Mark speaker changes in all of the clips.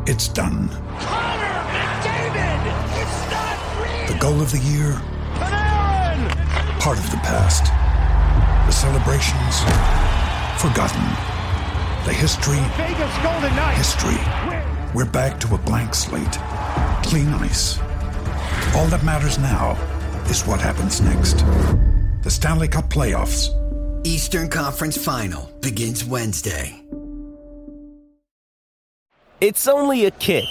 Speaker 1: It's done.
Speaker 2: Connor McDavid! It's not real!
Speaker 1: The goal of the year?
Speaker 2: Panarin!
Speaker 1: Part of the past. The celebrations? Forgotten. The history?
Speaker 2: Vegas Golden Knights!
Speaker 1: History. We're back to a blank slate. Clean ice. All that matters now is what happens next. The Stanley Cup Playoffs.
Speaker 3: Eastern Conference Final begins Wednesday.
Speaker 4: It's only a kick,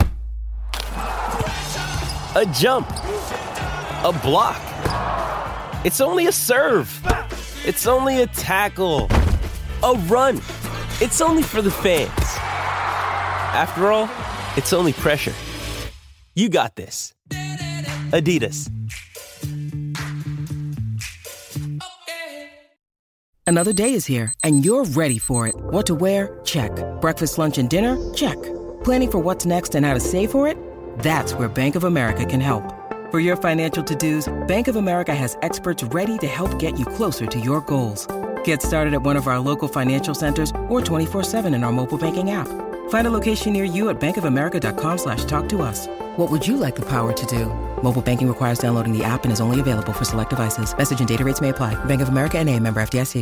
Speaker 4: a jump, a block. It's only a serve. It's only a tackle, a run. It's only for the fans. After all, it's only pressure. You got this. Adidas.
Speaker 5: Another day is here, and you're ready for it. What to wear? Check. Breakfast, lunch, and dinner? Check. Planning for what's next and how to save for it? That's where Bank of America can help. For your financial to-dos, Bank of America has experts ready to help get you closer to your goals. Get started at one of our local financial centers or 24/7 in our mobile banking app. Find a location near you at bankofamerica.com/talktous. What would you like the power to do? Mobile banking requires downloading the app and is only available for select devices. Message and data rates may apply. Bank of America N.A., member FDIC.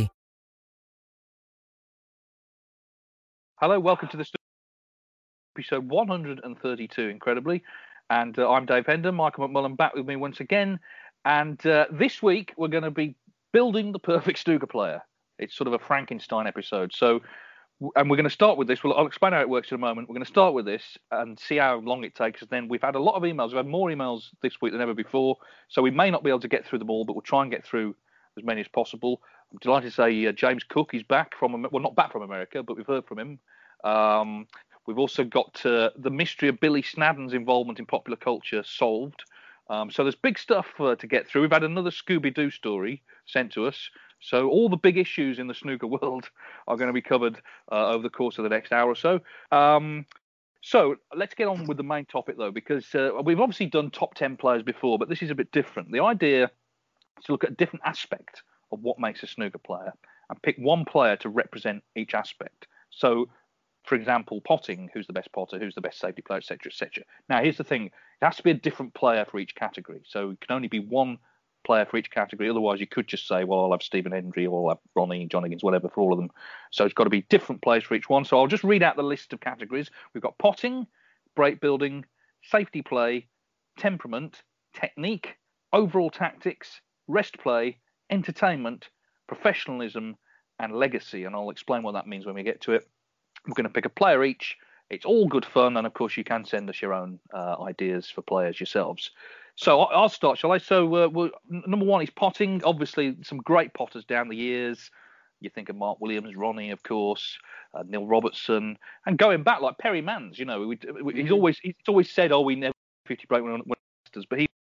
Speaker 6: Hello, welcome to the episode 132, incredibly. And I'm Dave Hendon, Michael McMullen back with me once again. And this week, we're going to be building the perfect snooker player. It's sort of a Frankenstein episode. So, and we're going to start with this. Well, I'll explain how it works in a moment. We're going to start with this and see how long it takes. And then we've had a lot of emails. We've had more emails this week than ever before. So we may not be able to get through them all, but we'll try and get through as many as possible. I'm delighted to say James Cook is back from, well, not back from America, but we've heard from him. We've also got the mystery of Billy Snadden's involvement in popular culture solved. So there's big stuff to get through. We've had another Scooby-Doo story sent to us. So all the big issues in the snooker world are going to be covered over the course of the next hour or so. So let's get on with the main topic, though, because we've obviously done top 10 players before, but this is a bit different. The idea is to look at a different aspect of what makes a snooker player and pick one player to represent each aspect. So, for example, potting, who's the best potter, who's the best safety player, etc., etc. Now, here's the thing. It has to be a different player for each category. So it can only be one player for each category. Otherwise, you could just say, well, I'll have Stephen Hendry or I'll have Ronnie, John Higgins, whatever, for all of them. So it's got to be different players for each one. So I'll just read out the list of categories. We've got potting, break building, safety play, temperament, technique, overall tactics, rest play, entertainment, professionalism, and legacy. And I'll explain what that means when we get to it. We're going to pick a player each. It's all good fun. And, of course, you can send us your own ideas for players yourselves. So I'll start, shall I? So number one is potting. Obviously, some great potters down the years. You think of Mark Williams, Ronnie, of course, Neil Robertson. And going back, like Perry Mans, you know, he's always said, oh, we never 50 break when Masters. But he's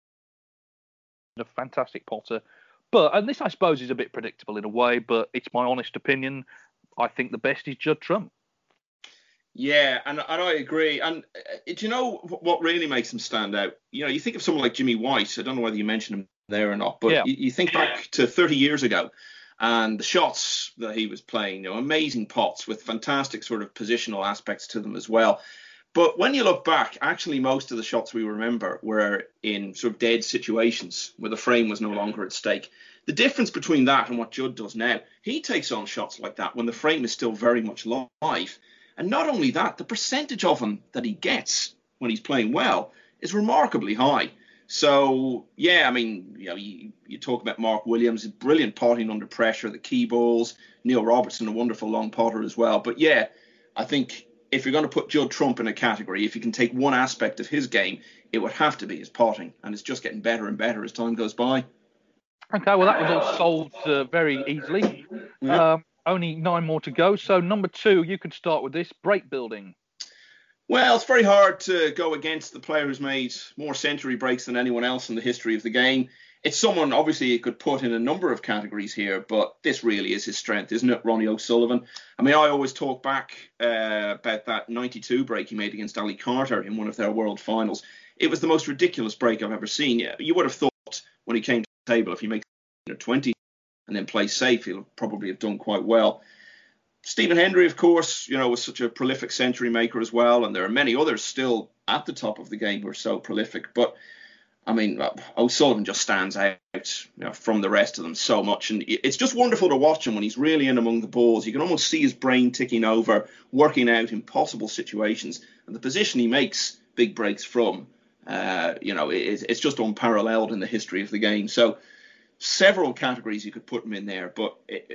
Speaker 6: a fantastic potter. But, and this, I suppose, is a bit predictable in a way, but it's my honest opinion. I think the best is Judd Trump.
Speaker 7: Yeah, and I agree. And do you know what really makes him stand out? You know, you think of someone like Jimmy White. I don't know whether you mentioned him there or not, but you think back to 30 years ago and the shots that he was playing, you know, amazing pots with fantastic sort of positional aspects to them as well. But when you look back, actually, most of the shots we remember were in sort of dead situations where the frame was no longer at stake. The difference between that and what Judd does now, he takes on shots like that when the frame is still very much live. And not only that, the percentage of them that he gets when he's playing well is remarkably high. So, yeah, I mean, you know, you talk about Mark Williams, brilliant potting under pressure, the key balls, Neil Robertson, a wonderful long potter as well. But, yeah, I think if you're going to put Judd Trump in a category, if you can take one aspect of his game, it would have to be his potting. And it's just getting better and better as time goes by.
Speaker 6: Okay, well, that was all solved very easily. Yeah. Only 9 more to go. So number 2, you could start with this, break building.
Speaker 7: Well, it's very hard to go against the player who's made more century breaks than anyone else in the history of the game. It's someone, obviously, you could put in a number of categories here, but this really is his strength, isn't it, Ronnie O'Sullivan? I mean, I always talk back about that 92 break he made against Ali Carter in one of their world finals. It was the most ridiculous break I've ever seen. You would have thought when he came to the table, if he makes 20 and then plays safe, he'll probably have done quite well. Stephen Hendry, of course, was such a prolific century maker as well, and there are many others still at the top of the game who are so prolific. But I mean, O'Sullivan just stands out from the rest of them so much, and it's just wonderful to watch him when he's really in among the balls. You can almost see his brain ticking over, working out impossible situations, and the position he makes big breaks from, it's just unparalleled in the history of the game. So several categories you could put him in there, but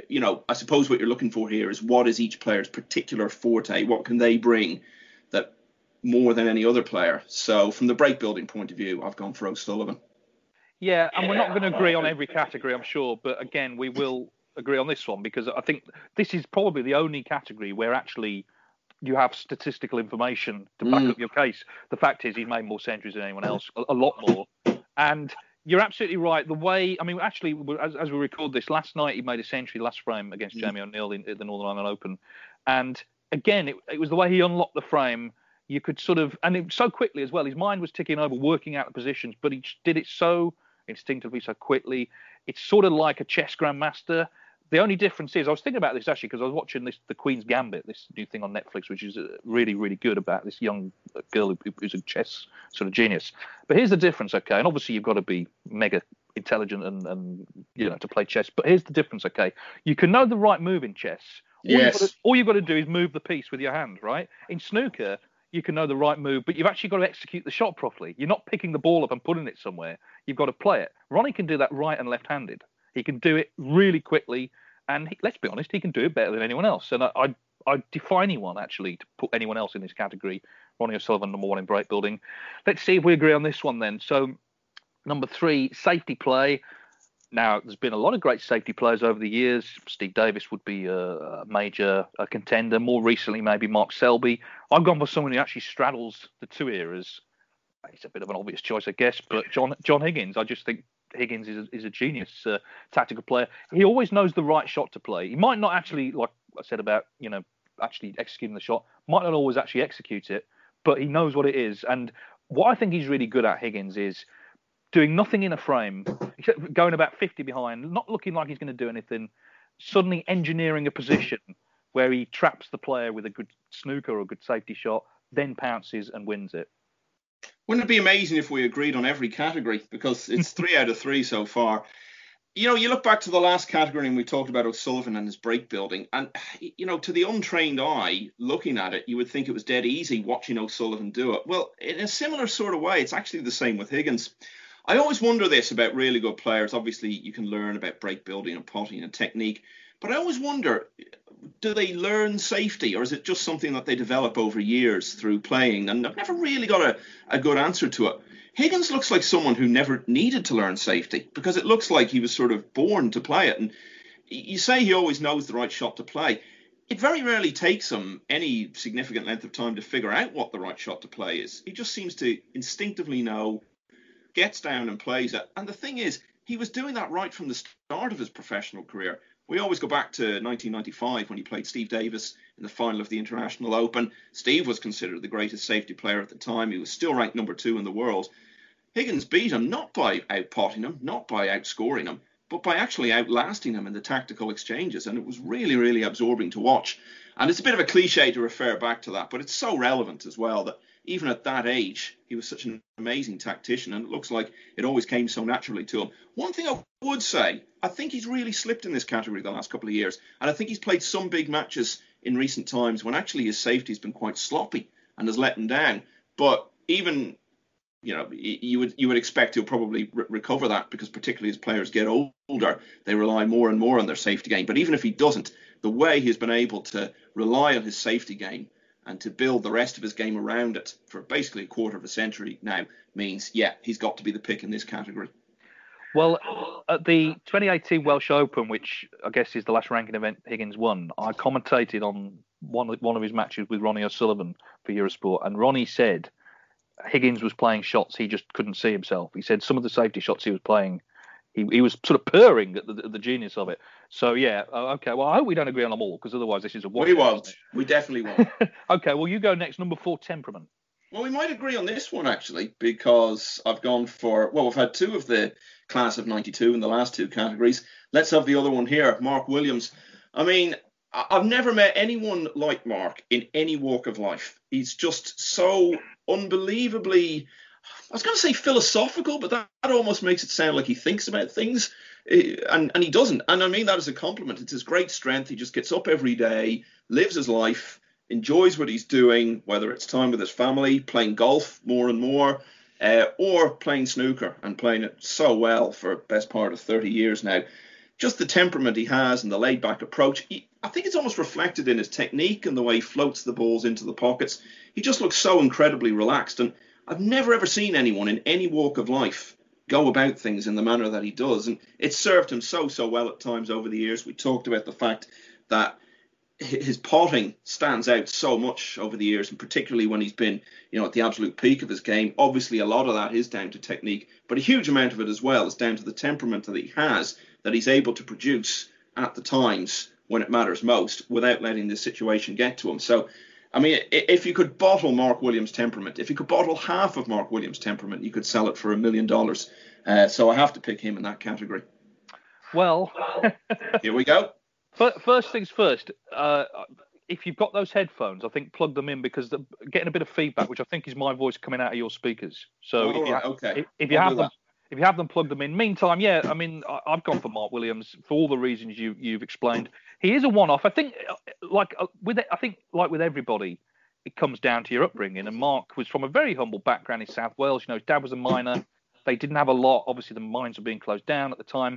Speaker 7: I suppose what you're looking for here is what is each player's particular forte? What can they bring that more than any other player? So from the break building point of view, I've gone for O'Sullivan.
Speaker 6: Yeah, and we're not going to agree on every category, I'm sure, but again, we will agree on this one because I think this is probably the only category where actually you have statistical information to back up your case. The fact is he's made more centuries than anyone else, a lot more. And you're absolutely right. The way, I mean, actually, as we record this, last night he made a century last frame against Jamie O'Neill in the Northern Ireland Open. And again, it was the way he unlocked the frame. You could sort of, and it so quickly as well. His mind was ticking over, working out the positions, but he did it so instinctively, so quickly. It's sort of like a chess grandmaster. The only difference is, I was thinking about this actually because I was watching The Queen's Gambit, this new thing on Netflix, which is really, really good about this young girl who's a chess sort of genius. But here's the difference, okay? And obviously you've got to be mega intelligent and to play chess. But here's the difference, okay? You can know the right move in chess. All you've got to do is move the piece with your hand, right? In snooker, you can know the right move, but you've actually got to execute the shot properly. You're not picking the ball up and putting it somewhere. You've got to play it. Ronnie can do that right and left-handed. He can do it really quickly, and let's be honest, he can do it better than anyone else. And I defy anyone, actually, to put anyone else in this category. Ronnie O'Sullivan, number one in break building. Let's see if we agree on this one then. So, number 3, safety play. Now, there's been a lot of great safety players over the years. Steve Davis would be a major contender. More recently, maybe Mark Selby. I've gone for someone who actually straddles the two eras. It's a bit of an obvious choice, I guess, but John Higgins. I just think Higgins is a genius tactical player. He always knows the right shot to play. He might not actually, like I said about, actually executing the shot, might not always actually execute it, but he knows what it is. And what I think he's really good at, Higgins, is doing nothing in a frame, going about 50 behind, not looking like he's going to do anything, suddenly engineering a position where he traps the player with a good snooker or a good safety shot, then pounces and wins it.
Speaker 7: Wouldn't it be amazing if we agreed on every category? Because it's 3 out of 3 so far. You look back to the last category and we talked about O'Sullivan and his break building. And, to the untrained eye looking at it, you would think it was dead easy watching O'Sullivan do it. Well, in a similar sort of way, it's actually the same with Higgins. I always wonder this about really good players. Obviously, you can learn about break building and potting and technique. But I always wonder, do they learn safety, or is it just something that they develop over years through playing? And I've never really got a good answer to it. Higgins looks like someone who never needed to learn safety because it looks like he was sort of born to play it. And you say he always knows the right shot to play. It very rarely takes him any significant length of time to figure out what the right shot to play is. He just seems to instinctively know, gets down and plays it. And the thing is, he was doing that right from the start of his professional career. We always go back to 1995 when he played Steve Davis in the final of the International Open. Steve was considered the greatest safety player at the time. He was still ranked number 2 in the world. Higgins beat him not by outpotting him, not by outscoring him, but by actually outlasting him in the tactical exchanges. And it was really, really absorbing to watch. And it's a bit of a cliche to refer back to that, but it's so relevant as well that even at that age, he was such an amazing tactician, and it looks like it always came so naturally to him. One thing I would say, I think he's really slipped in this category the last couple of years, and I think he's played some big matches in recent times when actually his safety's been quite sloppy and has let him down. But even, you would expect he'll probably recover that because particularly as players get older, they rely more and more on their safety game. But even if he doesn't, the way he's been able to rely on his safety game and to build the rest of his game around it for basically a quarter of a century now means, he's got to be the pick in this category.
Speaker 6: Well, at the 2018 Welsh Open, which I guess is the last ranking event Higgins won, I commentated on one of his matches with Ronnie O'Sullivan for Eurosport, and Ronnie said Higgins was playing shots he just couldn't see himself. He said some of the safety shots he was playing, he was sort of purring at the genius of it. So, okay. Well, I hope we don't agree on them all, because otherwise this is a wash.
Speaker 7: We won't. We definitely won't.
Speaker 6: Okay, well, you go next. Number 4, temperament.
Speaker 7: Well, we might agree on this one, actually, because I've gone for, we've had 2 of the class of 92 in the last 2 categories. Let's have the other one here, Mark Williams. I mean, I've never met anyone like Mark in any walk of life. He's just so unbelievably, I was going to say philosophical, but that almost makes it sound like he thinks about things, and he doesn't. And I mean that as a compliment. It's his great strength. He just gets up every day, lives his life, enjoys what he's doing, whether it's time with his family, playing golf more and more, or playing snooker, and playing it so well for the best part of 30 years now. Just the temperament he has and the laid-back approach. I think it's almost reflected in his technique and the way he floats the balls into the pockets. He just looks so incredibly relaxed. And I've never, ever seen anyone in any walk of life go about things in the manner that he does. And it's served him so well at times over the years. We talked about the fact that his potting stands out so much over the years, and particularly when he's been, at the absolute peak of his game. Obviously, a lot of that is down to technique, but a huge amount of it as well is down to the temperament that he has, that he's able to produce at the times when it matters most without letting the situation get to him. So, I mean, if you could bottle Mark Williams' temperament, if you could bottle half of Mark Williams' temperament, you could sell it for $1 million. So I have to pick him in that category.
Speaker 6: Well,
Speaker 7: here we go.
Speaker 6: First things first, if you've got those headphones, I think plug them in, because they're getting a bit of feedback, which I think is my voice coming out of your speakers. So if you have them, plug them in. Meantime, yeah, I mean, I've gone for Mark Williams for all the reasons you've explained. He is a one-off. I think, like with everybody, it comes down to your upbringing. And Mark was from a very humble background in South Wales. His dad was a miner. They didn't have a lot. Obviously, the mines were being closed down at the time.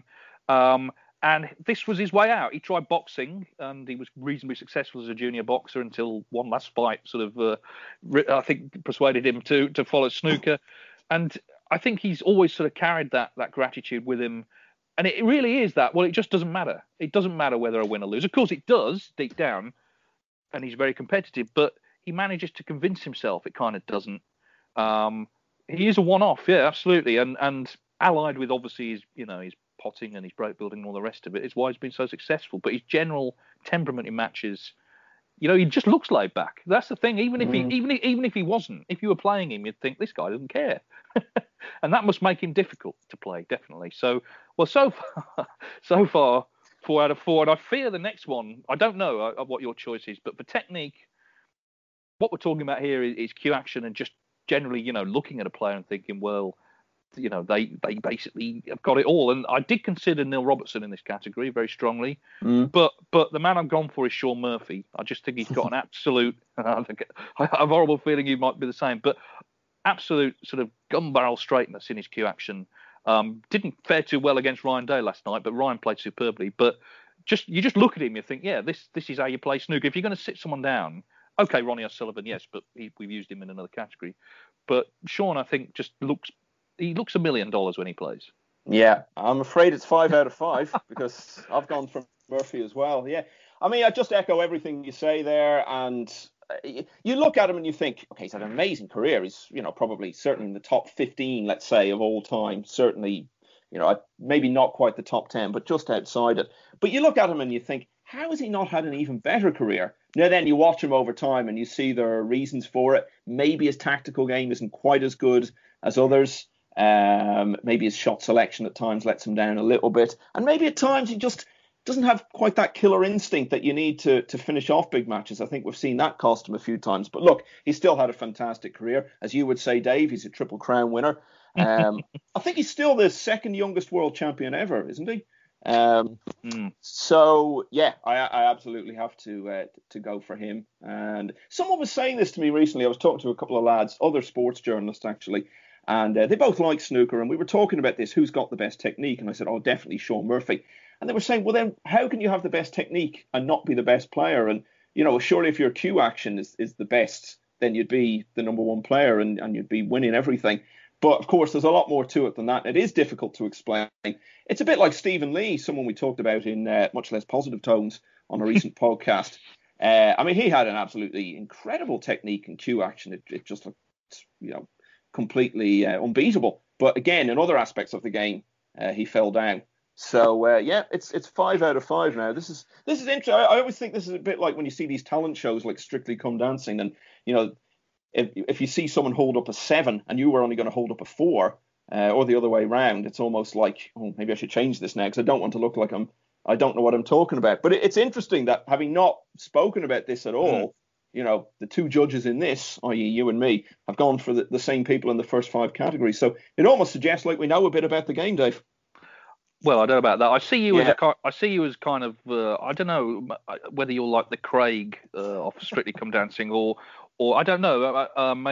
Speaker 6: And this was his way out. He tried boxing, and he was reasonably successful as a junior boxer until one last fight sort of, I think, persuaded him to follow snooker. And I think he's always sort of carried that gratitude with him. And it really is that, well, it just doesn't matter. It doesn't matter whether I win or lose. Of course, it does deep down, and he's very competitive, but he manages to convince himself it kind of doesn't. He is a one-off, yeah, absolutely. And allied with, obviously, his potting and his break building and all the rest of it is why he's been so successful. But his general temperament in matches, he just looks laid back. That's the thing. Even if he wasn't, if you were playing him, you'd think this guy doesn't care, and that must make him difficult to play, definitely. So far 4 out of 4, and I fear the next one. I don't know what your choice is, but for technique, what we're talking about here is cue action and just generally, looking at a player and thinking, well, they basically have got it all. And I did consider Neil Robertson in this category very strongly, but the man I've gone for is Sean Murphy. I just think he's got an absolute, I have a horrible feeling you might be the same, but absolute sort of gun barrel straightness in his cue action. Didn't fare too well against Ryan Day last night, but Ryan played superbly. But you just look at him, you think, yeah, this is how you play snooker. If you're going to sit someone down, okay, Ronnie O'Sullivan, yes, but we've used him in another category. But Sean, I think, just looks $1 million when he plays.
Speaker 8: Yeah, I'm afraid it's 5 out of 5 because I've gone for Murphy as well. Yeah, I mean, I just echo everything you say there, and you look at him and you think, okay, he's had an amazing career. He's, probably certainly in the top 15, let's say, of all time. Certainly, maybe not quite the top 10, but just outside it. But you look at him and you think, how has he not had an even better career? Now then, you watch him over time and you see there are reasons for it. Maybe his tactical game isn't quite as good as others. Maybe his shot selection at times lets him down a little bit. And maybe at times he just doesn't have quite that killer instinct that you need to finish off big matches. I think we've seen that cost him a few times. But look, he's still had a fantastic career. As you would say, Dave, he's a Triple Crown winner. I think he's still the second youngest world champion ever, isn't he? So, yeah, I absolutely have to go for him. And someone was saying this to me recently. I was talking to a couple of lads, other sports journalists, actually. And they both like snooker, and we were talking about this, who's got the best technique? And I said, definitely Sean Murphy. And they were saying, well, then how can you have the best technique and not be the best player? And, surely if your cue action is the best, then you'd be the number one player and you'd be winning everything. But, of course, there's a lot more to it than that. It is difficult to explain. It's a bit like Stephen Lee, someone we talked about in much less positive tones on a recent podcast. I mean, he had an absolutely incredible technique and cue action. It just looked, completely unbeatable. But again, in other aspects of the game, he fell down. So it's 5 out of 5 now. This is interesting. I always think this is a bit like when you see these talent shows like Strictly Come Dancing, and if you see someone hold up a 7 and you were only going to hold up a 4, or the other way around, it's almost like, maybe I should change this now because I don't want to look like I'm I don't know what I'm talking about. But it's interesting that having not spoken about this at all, the two judges in this, i.e. you and me, have gone for the same people in the first 5 categories. So it almost suggests like we know a bit about the game, Dave.
Speaker 6: Well, I don't know about that. I see you as kind of I don't know whether you're like the Craig of Strictly Come Dancing or I don't know.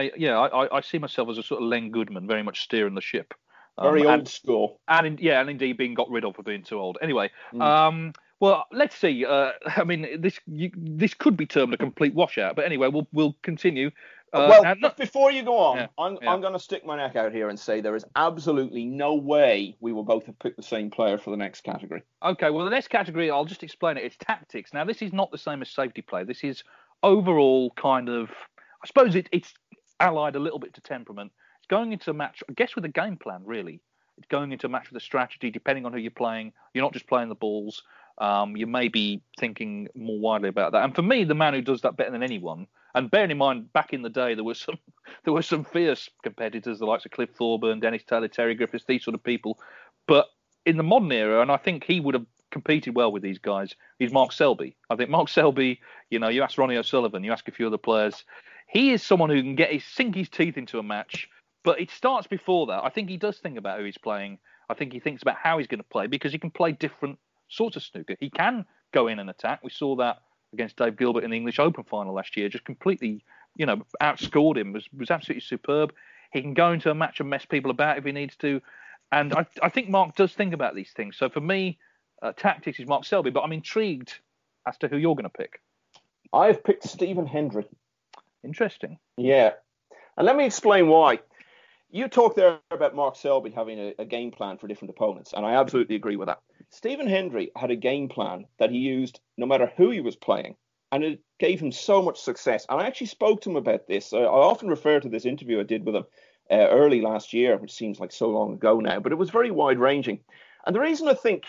Speaker 6: I see myself as a sort of Len Goodman, very much steering the ship.
Speaker 8: Very old school.
Speaker 6: And indeed being got rid of for being too old. Anyway, well, let's see. I mean, this could be termed a complete washout, but anyway, we'll continue.
Speaker 8: Before you go on, I'm going to stick my neck out here and say there is absolutely no way we will both have picked the same player for the next category.
Speaker 6: Okay, well, the next category, I'll just explain it. It's tactics. Now, this is not the same as safety play. This is overall kind of, I suppose it's allied a little bit to temperament. It's going into a match, I guess, with a game plan, really. It's going into a match with a strategy, depending on who you're playing. You're not just playing the balls. You may be thinking more widely about that. And for me, the man who does that better than anyone, and bearing in mind, back in the day, there were some fierce competitors, the likes of Cliff Thorburn, Dennis Taylor, Terry Griffiths, these sort of people. But in the modern era, and I think he would have competed well with these guys, he's Mark Selby. I think Mark Selby, you ask Ronnie O'Sullivan, you ask a few other players, he is someone who can sink his teeth into a match, but it starts before that. I think he does think about who he's playing. I think he thinks about how he's going to play because he can play different sorts of snooker. He can go in and attack. We saw that against Dave Gilbert in the English Open final last year, just completely, outscored him, was absolutely superb. He can go into a match and mess people about if he needs to. And I think Mark does think about these things. So for me, tactics is Mark Selby, but I'm intrigued as to who you're going to pick.
Speaker 8: I've picked Stephen Hendry.
Speaker 6: Interesting.
Speaker 8: Yeah. And let me explain why. You talked there about Mark Selby having a game plan for different opponents, and I absolutely agree with that. Stephen Hendry had a game plan that he used no matter who he was playing, and it gave him so much success. And I actually spoke to him about this. I often refer to this interview I did with him early last year, which seems like so long ago now, but it was very wide-ranging. And the reason I think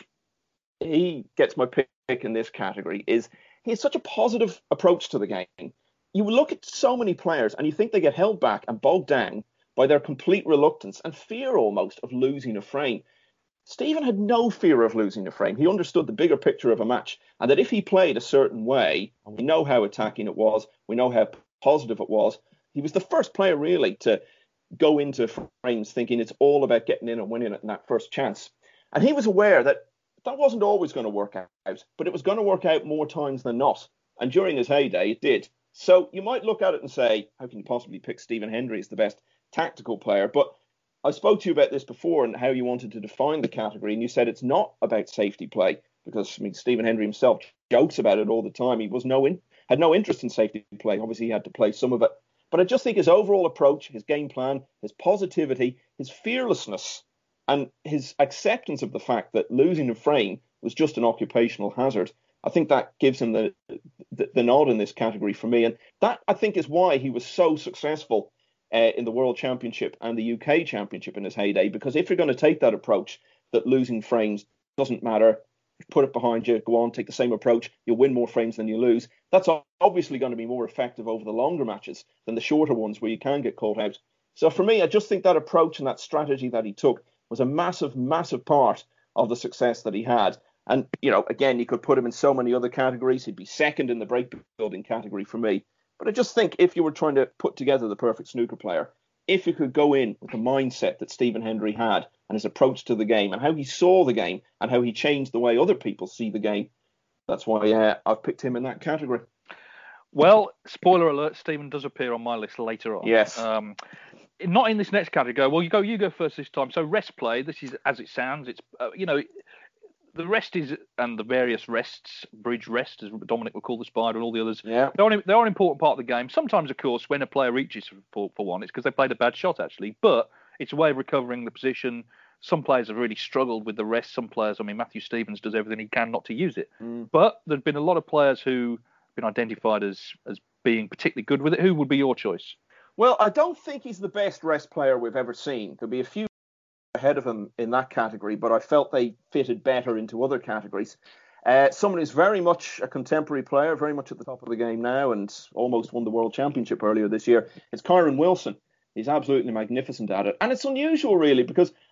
Speaker 8: he gets my pick in this category is he has such a positive approach to the game. You look at so many players, and you think they get held back and bogged down by their complete reluctance and fear almost of losing a frame. Stephen had no fear of losing a frame. He understood the bigger picture of a match, and that if he played a certain way, and we know how attacking it was, we know how positive it was, he was the first player really to go into frames thinking it's all about getting in and winning it in that first chance. And he was aware that wasn't always going to work out, but it was going to work out more times than not. And during his heyday, it did. So you might look at it and say, how can you possibly pick Stephen Hendry as the best tactical player? But I spoke to you about this before and how you wanted to define the category, and you said it's not about safety play because Stephen Hendry himself jokes about it all the time. He had no interest in safety play. Obviously, he had to play some of it. But I just think his overall approach, his game plan, his positivity, his fearlessness, and his acceptance of the fact that losing a frame was just an occupational hazard, I think that gives him the nod in this category for me. And that, I think, is why he was so successful in the World Championship and the UK Championship in his heyday, because if you're going to take that approach that losing frames doesn't matter, put it behind you, go on, take the same approach, you'll win more frames than you lose, that's obviously going to be more effective over the longer matches than the shorter ones where you can get caught out. So for me, I just think that approach and that strategy that he took was a massive, massive part of the success that he had. And, again, you could put him in so many other categories. He'd be second in the break building category for me. But I just think if you were trying to put together the perfect snooker player, if you could go in with the mindset that Stephen Hendry had and his approach to the game and how he saw the game and how he changed the way other people see the game, that's why I've picked him in that category.
Speaker 6: Well, spoiler alert, Stephen does appear on my list later on.
Speaker 8: Yes.
Speaker 6: Not in this next category. Well, you go first this time. So rest play, this is as it sounds. It's, the rest is, and the various rests, bridge rest, as Dominic would call the spider and all the others, they're an important part of the game. Sometimes, of course, when a player reaches for one, it's because they played a bad shot, actually. But it's a way of recovering the position. Some players have really struggled with the rest. Some players, Matthew Stevens does everything he can not to use it. But there have been a lot of players who have been identified as being particularly good with it. Who would be your choice?
Speaker 8: Well, I don't think he's the best rest player we've ever seen. There'll be a few ahead of him in that category, but I felt they fitted better into other categories. Someone who's very much a contemporary player, very much at the top of the game now, and almost won the World Championship earlier this year. It's Kyron Wilson. He's absolutely magnificent at it. And it's unusual, really, because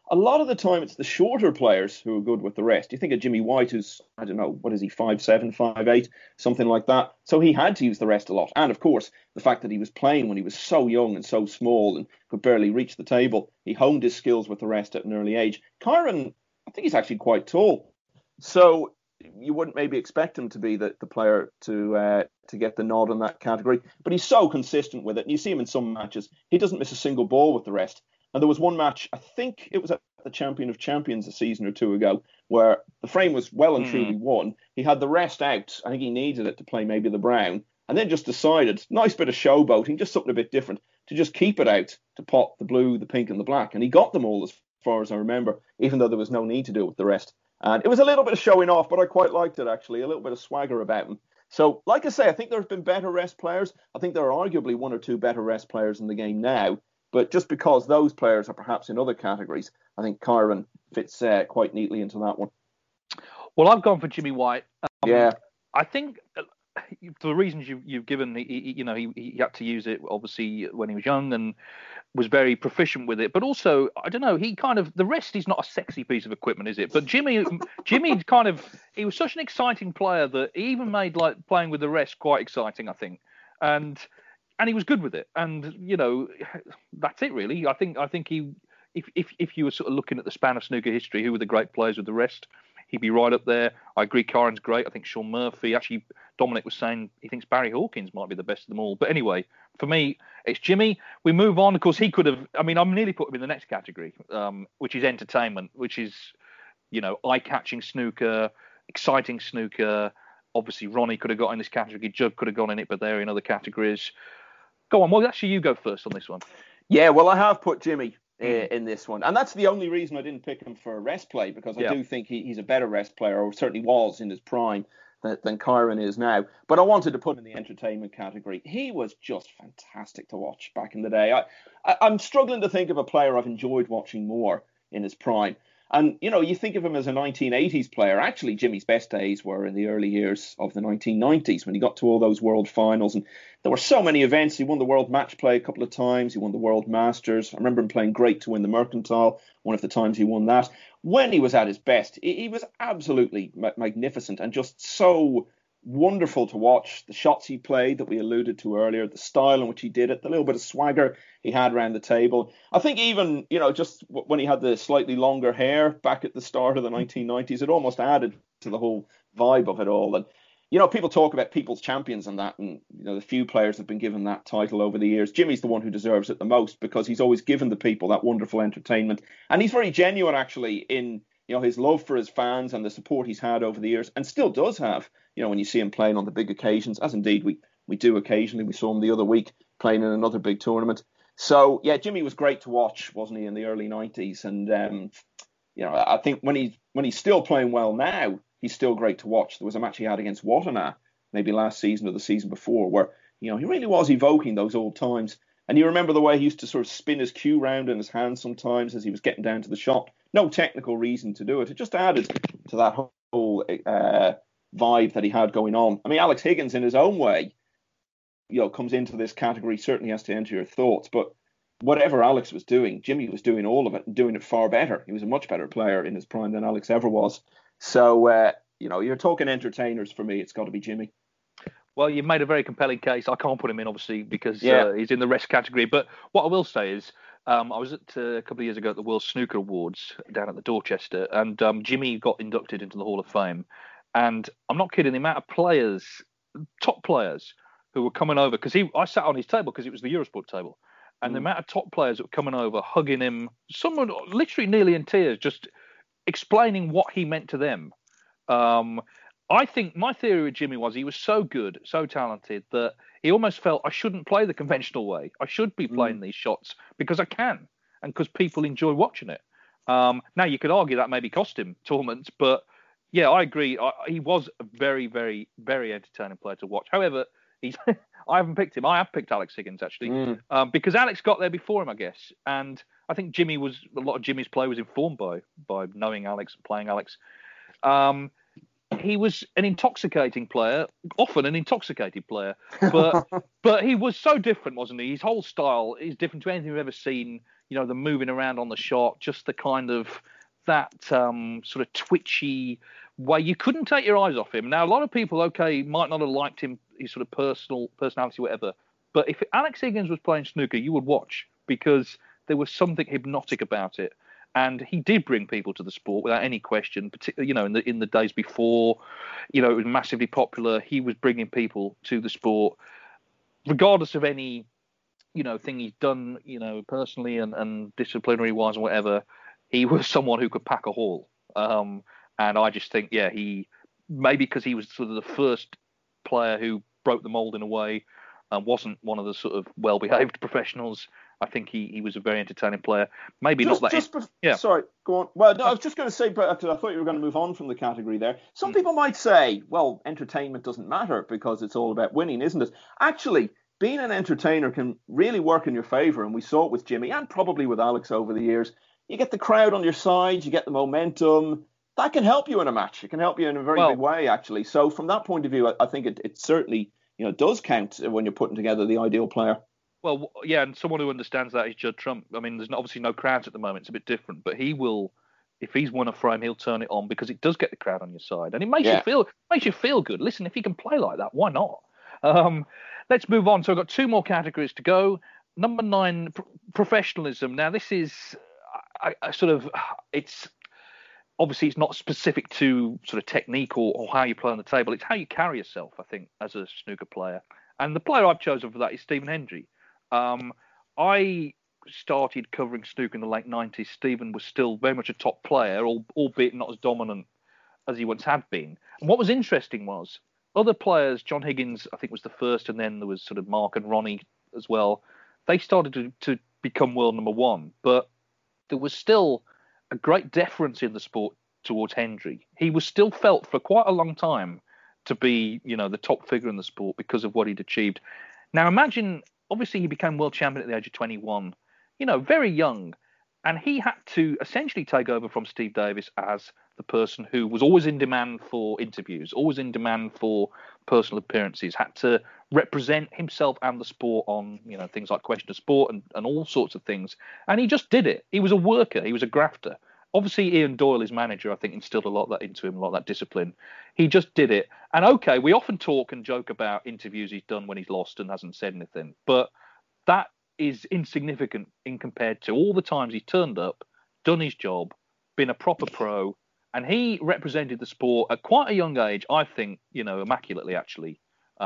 Speaker 8: a lot of the time it's the shorter players who are good with the rest. You think of Jimmy White, who's, I don't know, what is he, 5'7", 5'8", something like that. So he had to use the rest a lot. And of course, the fact that he was playing when he was so young and so small and could barely reach the table, he honed his skills with the rest at an early age. Kyron, I think he's actually quite tall. So you wouldn't maybe expect him to be the player to get the nod in that category. But he's so consistent with it. And you see him in some matches. He doesn't miss a single ball with the rest. And there was one match, I think it was at the Champion of Champions a season or two ago, where the frame was well and truly won. He had the rest out. I think he needed it to play maybe the brown. And then just decided, nice bit of showboating, just something a bit different, to just keep it out to pot the blue, the pink and the black. And he got them all as far as I remember, even though there was no need to do it with the rest. And it was a little bit of showing off, but I quite liked it, actually. A little bit of swagger about him. So, like I say, I think there have been better rest players. I think there are arguably one or two better rest players in the game now. But just because those players are perhaps in other categories, I think Kyron fits quite neatly into that one.
Speaker 6: Well, I've gone for Jimmy White.
Speaker 8: Yeah.
Speaker 6: I think for the reasons you've given, he had to use it, obviously, when he was young and was very proficient with it. But also, I don't know, the rest is not a sexy piece of equipment, is it? But Jimmy he was such an exciting player that he even made like playing with the rest quite exciting, I think. And he was good with it. And, that's it, really. I think he, if you were sort of looking at the span of snooker history, who were the great players with the rest, he'd be right up there. I agree, Kyron's great. I think Sean Murphy. Actually, Dominic was saying he thinks Barry Hawkins might be the best of them all. But anyway, for me, it's Jimmy. We move on. Of course, he could have... I'm nearly put him in the next category, which is entertainment, which is, eye-catching snooker, exciting snooker. Obviously, Ronnie could have got in this category. Jug could have gone in it, but they're in other categories. Go on. Well, actually, you go first on this one.
Speaker 8: Yeah, well, I have put Jimmy in this one. And that's the only reason I didn't pick him for a rest play, because I do think he's a better rest player, or certainly was in his prime, than Kyron is now. But I wanted to put in the entertainment category. He was just fantastic to watch back in the day. I'm struggling to think of a player I've enjoyed watching more in his prime. And, you think of him as a 1980s player. Actually, Jimmy's best days were in the early years of the 1990s when he got to all those world finals. And there were so many events. He won the World Match Play a couple of times. He won the World Masters. I remember him playing great to win the Mercantile, one of the times he won that. When he was at his best, he was absolutely magnificent and just so wonderful to watch. The shots he played that we alluded to earlier, the style in which he did it, the little bit of swagger he had around the table. I think even, just when he had the slightly longer hair back at the start of the 1990s, it almost added to the whole vibe of it all. And, people talk about people's champions and that, and, the few players have been given that title over the years. Jimmy's the one who deserves it the most, because he's always given the people that wonderful entertainment. And he's very genuine, actually, in his love for his fans and the support he's had over the years, and still does have, when you see him playing on the big occasions, as indeed we do occasionally. We saw him the other week playing in another big tournament. So, yeah, Jimmy was great to watch, wasn't he, in the early 90s? And, I think when he's still playing well now, he's still great to watch. There was a match he had against Watanabe, maybe last season or the season before, where, he really was evoking those old times. And you remember the way he used to sort of spin his cue round in his hand sometimes as he was getting down to the shot. No technical reason to do it. It just added to that whole vibe that he had going on. I mean, Alex Higgins, in his own way, comes into this category, certainly has to enter your thoughts. But whatever Alex was doing, Jimmy was doing all of it and doing it far better. He was a much better player in his prime than Alex ever was. So, you're talking entertainers for me. It's got to be Jimmy.
Speaker 6: Well, you've made a very compelling case. I can't put him in, obviously, because he's in the rest category. But what I will say is, I was at a couple of years ago at the World Snooker Awards down at the Dorchester, and Jimmy got inducted into the Hall of Fame. And I'm not kidding, the amount of players, top players, who were coming over, because I sat on his table because it was the Eurosport table, and the amount of top players that were coming over, hugging him, someone literally nearly in tears, just explaining what he meant to them. I think my theory with Jimmy was he was so good, so talented, that he almost felt I shouldn't play the conventional way. I should be playing these shots because I can and because people enjoy watching it. Now, you could argue that maybe cost him tournaments, but yeah, I agree. He was a very, very, very entertaining player to watch. However, I haven't picked him. I have picked Alex Higgins, actually, because Alex got there before him, I guess. And I think a lot of Jimmy's play was informed by knowing Alex and playing Alex. He was an intoxicating player, often an intoxicated player, but he was so different, wasn't he? His whole style is different to anything we've ever seen. the moving around on the shot, just the kind of that sort of twitchy way. You couldn't take your eyes off him. Now, a lot of people, might not have liked him, his sort of personality, whatever. But if Alex Higgins was playing snooker, you would watch, because there was something hypnotic about it. And he did bring people to the sport without any question, particularly, in the days before, it was massively popular. He was bringing people to the sport, regardless of any, thing he's done, personally and disciplinary wise and whatever. He was someone who could pack a hall. And I just think, he, maybe because he was sort of the first player who broke the mold in a way and wasn't one of the sort of well-behaved professionals, I think he was a very entertaining player. Maybe not that.
Speaker 8: Sorry, go on. Well, no, I was just going to say, but I thought you were going to move on from the category there. Some people might say, well, entertainment doesn't matter because it's all about winning, isn't it? Actually, being an entertainer can really work in your favour, and we saw it with Jimmy and probably with Alex over the years. You get the crowd on your side, you get the momentum. That can help you in a match. It can help you in a very big way, actually. So from that point of view, I think it certainly does count when you're putting together the ideal player.
Speaker 6: Well, yeah, and someone who understands that is Judd Trump. I mean, there's obviously no crowds at the moment. It's a bit different, but he will, if he's won a frame, he'll turn it on because it does get the crowd on your side, and it makes you feel good. Listen, if he can play like that, why not? Let's move on. So I've got two more categories to go. Number 9, professionalism. Now, this is it's obviously it's not specific to sort of technique or how you play on the table. It's how you carry yourself, I think, as a snooker player. And the player I've chosen for that is Stephen Hendry. I started covering snooker in the late 90s. Stephen was still very much a top player, albeit not as dominant as he once had been. And what was interesting was other players, John Higgins, I think, was the first, and then there was sort of Mark and Ronnie as well. They started to become world number 1, but there was still a great deference in the sport towards Hendry. He was still felt for quite a long time to be, the top figure in the sport because of what he'd achieved. Now, imagine, obviously, he became world champion at the age of 21, very young, and he had to essentially take over from Steve Davis as the person who was always in demand for interviews, always in demand for personal appearances, had to represent himself and the sport on, things like Question of Sport and all sorts of things. And he just did it. He was a worker. He was a grafter. Obviously, Ian Doyle, his manager, I think instilled a lot of that into him, a lot of that discipline. He just did it. And we often talk and joke about interviews he's done when he's lost and hasn't said anything, but that is insignificant in compared to all the times he's turned up, done his job, been a proper pro, and he represented the sport at quite a young age, I think, immaculately, actually.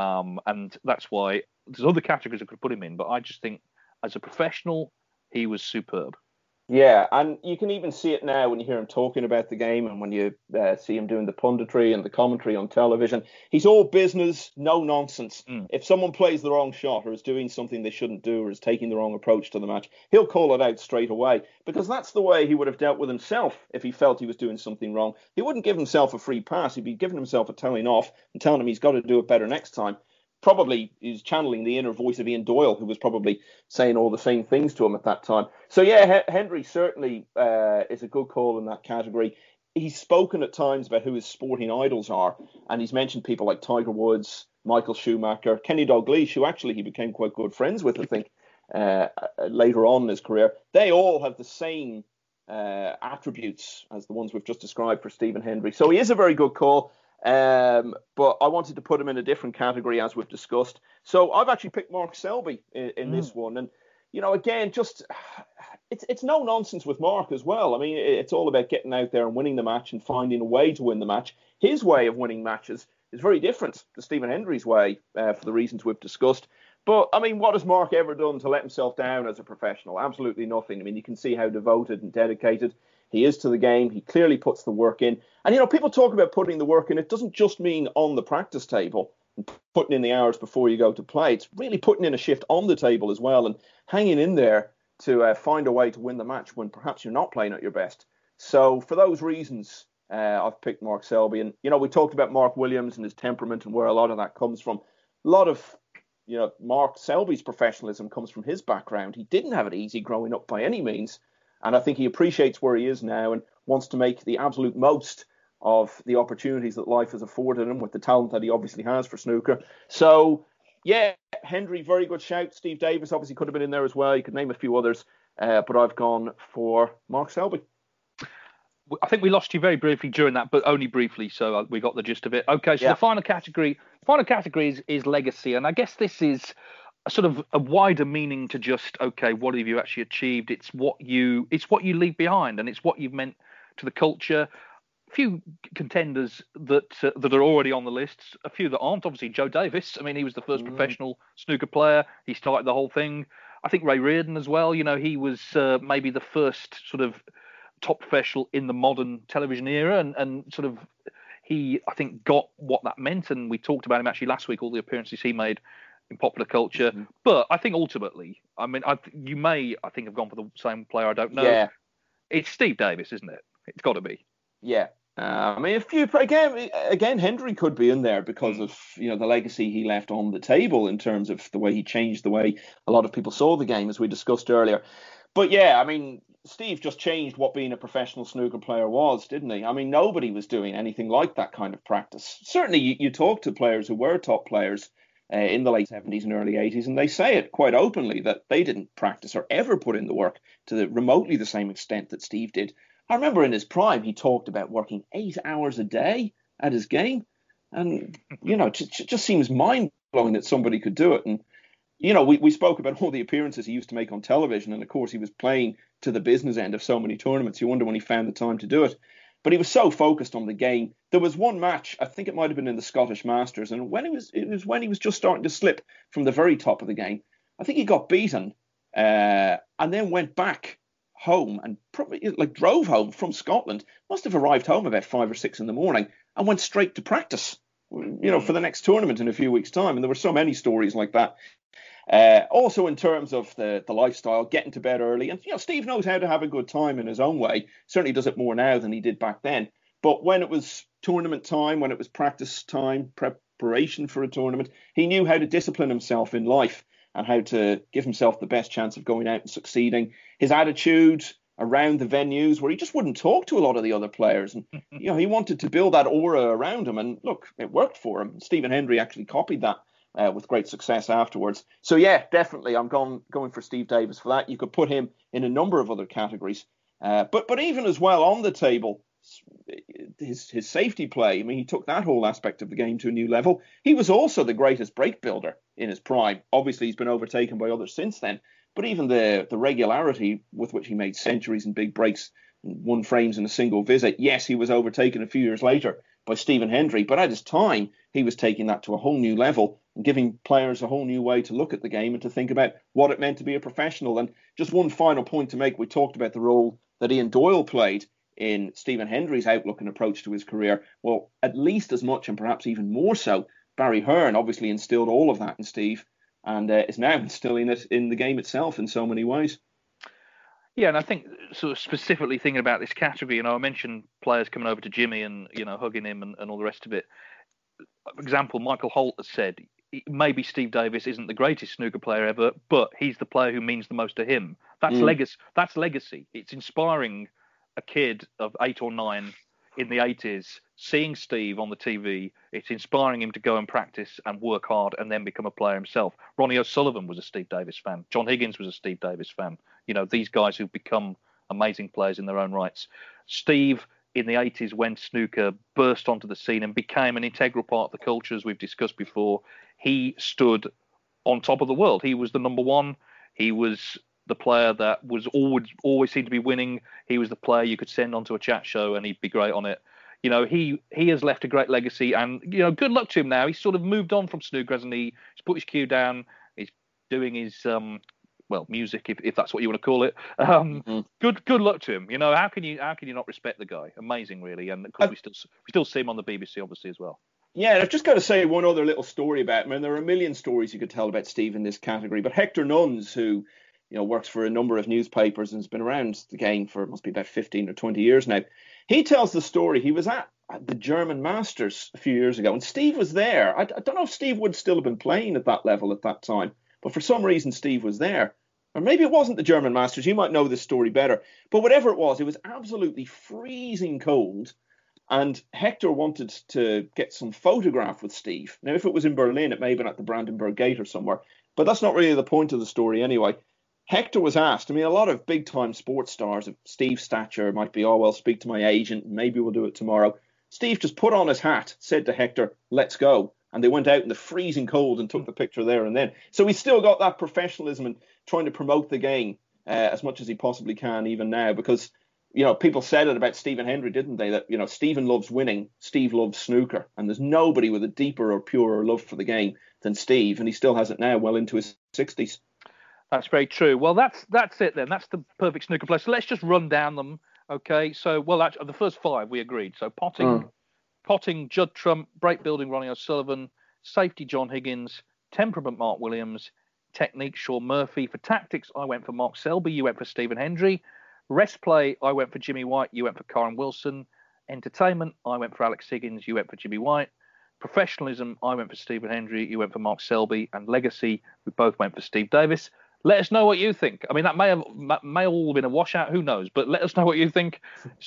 Speaker 6: And that's why there's other categories I could put him in, but I just think as a professional, he was superb.
Speaker 8: Yeah, and you can even see it now when you hear him talking about the game and when you see him doing the punditry and the commentary on television. He's all business, no nonsense. If someone plays the wrong shot or is doing something they shouldn't do or is taking the wrong approach to the match, he'll call it out straight away, because that's the way he would have dealt with himself if he felt he was doing something wrong. He wouldn't give himself a free pass. He'd be giving himself a telling off and telling him he's got to do it better next time. Probably is channeling the inner voice of Ian Doyle, who was probably saying all the same things to him at that time. So yeah, Hendry certainly is a good call in that category. He's spoken at times about who his sporting idols are, and he's mentioned people like Tiger Woods, Michael Schumacher, Kenny Dalglish, who actually he became quite good friends with, I think, later on in his career. They all have the same attributes as the ones we've just described for Stephen Hendry. So he is a very good call. But I wanted to put him in a different category, as we've discussed. So I've actually picked Mark Selby in this one. And, again, just it's no nonsense with Mark as well. I mean, it's all about getting out there and winning the match and finding a way to win the match. His way of winning matches is very different to Stephen Hendry's way for the reasons we've discussed. But, I mean, what has Mark ever done to let himself down as a professional? Absolutely nothing. I mean, you can see how devoted and dedicated he is to the game. He clearly puts the work in. And, people talk about putting the work in. It doesn't just mean on the practice table and putting in the hours before you go to play. It's really putting in a shift on the table as well and hanging in there to find a way to win the match when perhaps you're not playing at your best. So for those reasons, I've picked Mark Selby. And, we talked about Mark Williams and his temperament and where a lot of that comes from. A lot of, Mark Selby's professionalism comes from his background. He didn't have it easy growing up by any means. And I think he appreciates where he is now and wants to make the absolute most of the opportunities that life has afforded him with the talent that he obviously has for snooker. So Yeah, Hendry, very good shout. Steve Davis obviously could have been in there as well. You could name a few others, but I've gone for Mark Selby.
Speaker 6: I think we lost you very briefly during that, but only briefly, so we got the gist of it. Okay, so the final category is legacy, and I guess this is a sort of a wider meaning to just, okay, what have you actually achieved? It's what you leave behind, and it's what you've meant to the culture. A few contenders that are already on the lists, a few that aren't. Obviously, Joe Davis. I mean, he was the first professional snooker player. He started the whole thing. I think Ray Reardon as well. You know, he was maybe the first sort of top professional in the modern television era, and sort of he, I think, got what that meant. And we talked about him actually last week, all the appearances he made in popular culture. But I think ultimately, I mean, you may, I think, have gone for the same player. I don't know.
Speaker 8: Yeah.
Speaker 6: It's Steve Davis, isn't it? It's got to be.
Speaker 8: Yeah. I mean, a few again, Hendry could be in there because of the legacy he left on the table in terms of the way he changed the way a lot of people saw the game, as we discussed earlier. But yeah, I mean, Steve just changed what being a professional snooker player was, didn't he? I mean, nobody was doing anything like that kind of practice. Certainly, you talk to players who were top players in the late 70s and early 80s, and they say it quite openly that they didn't practice or ever put in the work to remotely the same extent that Steve did. I remember in his prime, he talked about working 8 hours a day at his game. And, it just seems mind-blowing that somebody could do it. And, we spoke about all the appearances he used to make on television. And, of course, he was playing to the business end of so many tournaments. You wonder when he found the time to do it. But he was so focused on the game. There was one match, I think it might have been in the Scottish Masters. And when it was when he was just starting to slip from the very top of the game. I think he got beaten and then went back home and probably drove home from Scotland, must have arrived home about 5 or 6 in the morning and went straight to practice, for the next tournament in a few weeks' time. And there were so many stories like that. Also in terms of the lifestyle, getting to bed early. And, Steve knows how to have a good time in his own way. Certainly does it more now than he did back then. But when it was tournament time, when it was practice time, preparation for a tournament, he knew how to discipline himself in life and how to give himself the best chance of going out and succeeding. His attitude around the venues where he just wouldn't talk to a lot of the other players. And, he wanted to build that aura around him. And look, it worked for him. Stephen Hendry actually copied that with great success afterwards. So, yeah, definitely I'm going for Steve Davis for that. You could put him in a number of other categories. But even as well on the table, his safety play, I mean, he took that whole aspect of the game to a new level. He was also the greatest break builder in his prime. Obviously, he's been overtaken by others since then. But even the regularity with which he made centuries and big breaks, won frames in a single visit, yes, he was overtaken a few years later by Stephen Hendry. But at his time, he was taking that to a whole new level and giving players a whole new way to look at the game and to think about what it meant to be a professional. And just one final point to make, we talked about the role that Ian Doyle played in Stephen Hendry's outlook and approach to his career. Well, at least as much and perhaps even more so, Barry Hearn obviously instilled all of that in Steve and is now instilling it in the game itself in so many ways.
Speaker 6: Yeah, and I think sort of specifically thinking about this category, I mentioned players coming over to Jimmy and, hugging him and all the rest of it. For example, Michael Holt has said, maybe Steve Davis isn't the greatest snooker player ever, but he's the player who means the most to him. That's legacy. That's legacy. It's inspiring a kid of 8 or 9 in the 80s, seeing Steve on the TV. It's inspiring him to go and practice and work hard and then become a player himself. Ronnie O'Sullivan was a Steve Davis fan. John Higgins was a Steve Davis fan. These guys who've become amazing players in their own rights. Steve, in the 80s, when snooker burst onto the scene and became an integral part of the culture, as we've discussed before, he stood on top of the world. He was the number one. He was the player that was always seemed to be winning. He was the player you could send onto a chat show and he'd be great on it. He has left a great legacy, and good luck to him now. He's sort of moved on from snooker, hasn't he? He's put his cue down. He's doing his music, if that's what you want to call it. Good luck to him. How can you not respect the guy? Amazing, really. And of course, we still see him on the BBC, obviously, as well.
Speaker 8: Yeah, and I've just got to say one other little story about him. And there are a million stories you could tell about Steve in this category. But Hector Nuns, who works for a number of newspapers and has been around the game for must be about 15 or 20 years now. He tells the story. He was at the German Masters a few years ago, and Steve was there. I don't know if Steve would still have been playing at that level at that time, but for some reason Steve was there. Or maybe it wasn't the German Masters. You might know this story better. But whatever it was absolutely freezing cold. And Hector wanted to get some photograph with Steve. Now, if it was in Berlin, it may have been at the Brandenburg Gate or somewhere. But that's not really the point of the story anyway. Hector was asked, I mean, a lot of big-time sports stars of Steve's stature might be, oh, well, speak to my agent, maybe we'll do it tomorrow. Steve just put on his hat, said to Hector, let's go. And they went out in the freezing cold and took the picture there and then. So he's still got that professionalism and trying to promote the game as much as he possibly can even now, because, you know, people said it about Stephen Hendry, didn't they? That, you know, Stephen loves winning, Steve loves snooker, and there's nobody with a deeper or purer love for the game than Steve, and he still has it now, well into his 60s.
Speaker 6: That's very true. Well, that's it then. That's the perfect snooker player. So let's just run down them. Okay. So, well, actually, the first 5 we agreed. So Potting, Judd Trump, break building, Ronnie O'Sullivan, safety, John Higgins, temperament, Mark Williams, technique, Sean Murphy. For tactics, I went for Mark Selby. You went for Stephen Hendry. Rest play, I went for Jimmy White. You went for Karen Wilson. Entertainment, I went for Alex Higgins. You went for Jimmy White. Professionalism, I went for Stephen Hendry. You went for Mark Selby. And legacy, we both went for Steve Davis. Let us know what you think. I mean, that may all have been a washout. Who knows? But let us know what you think.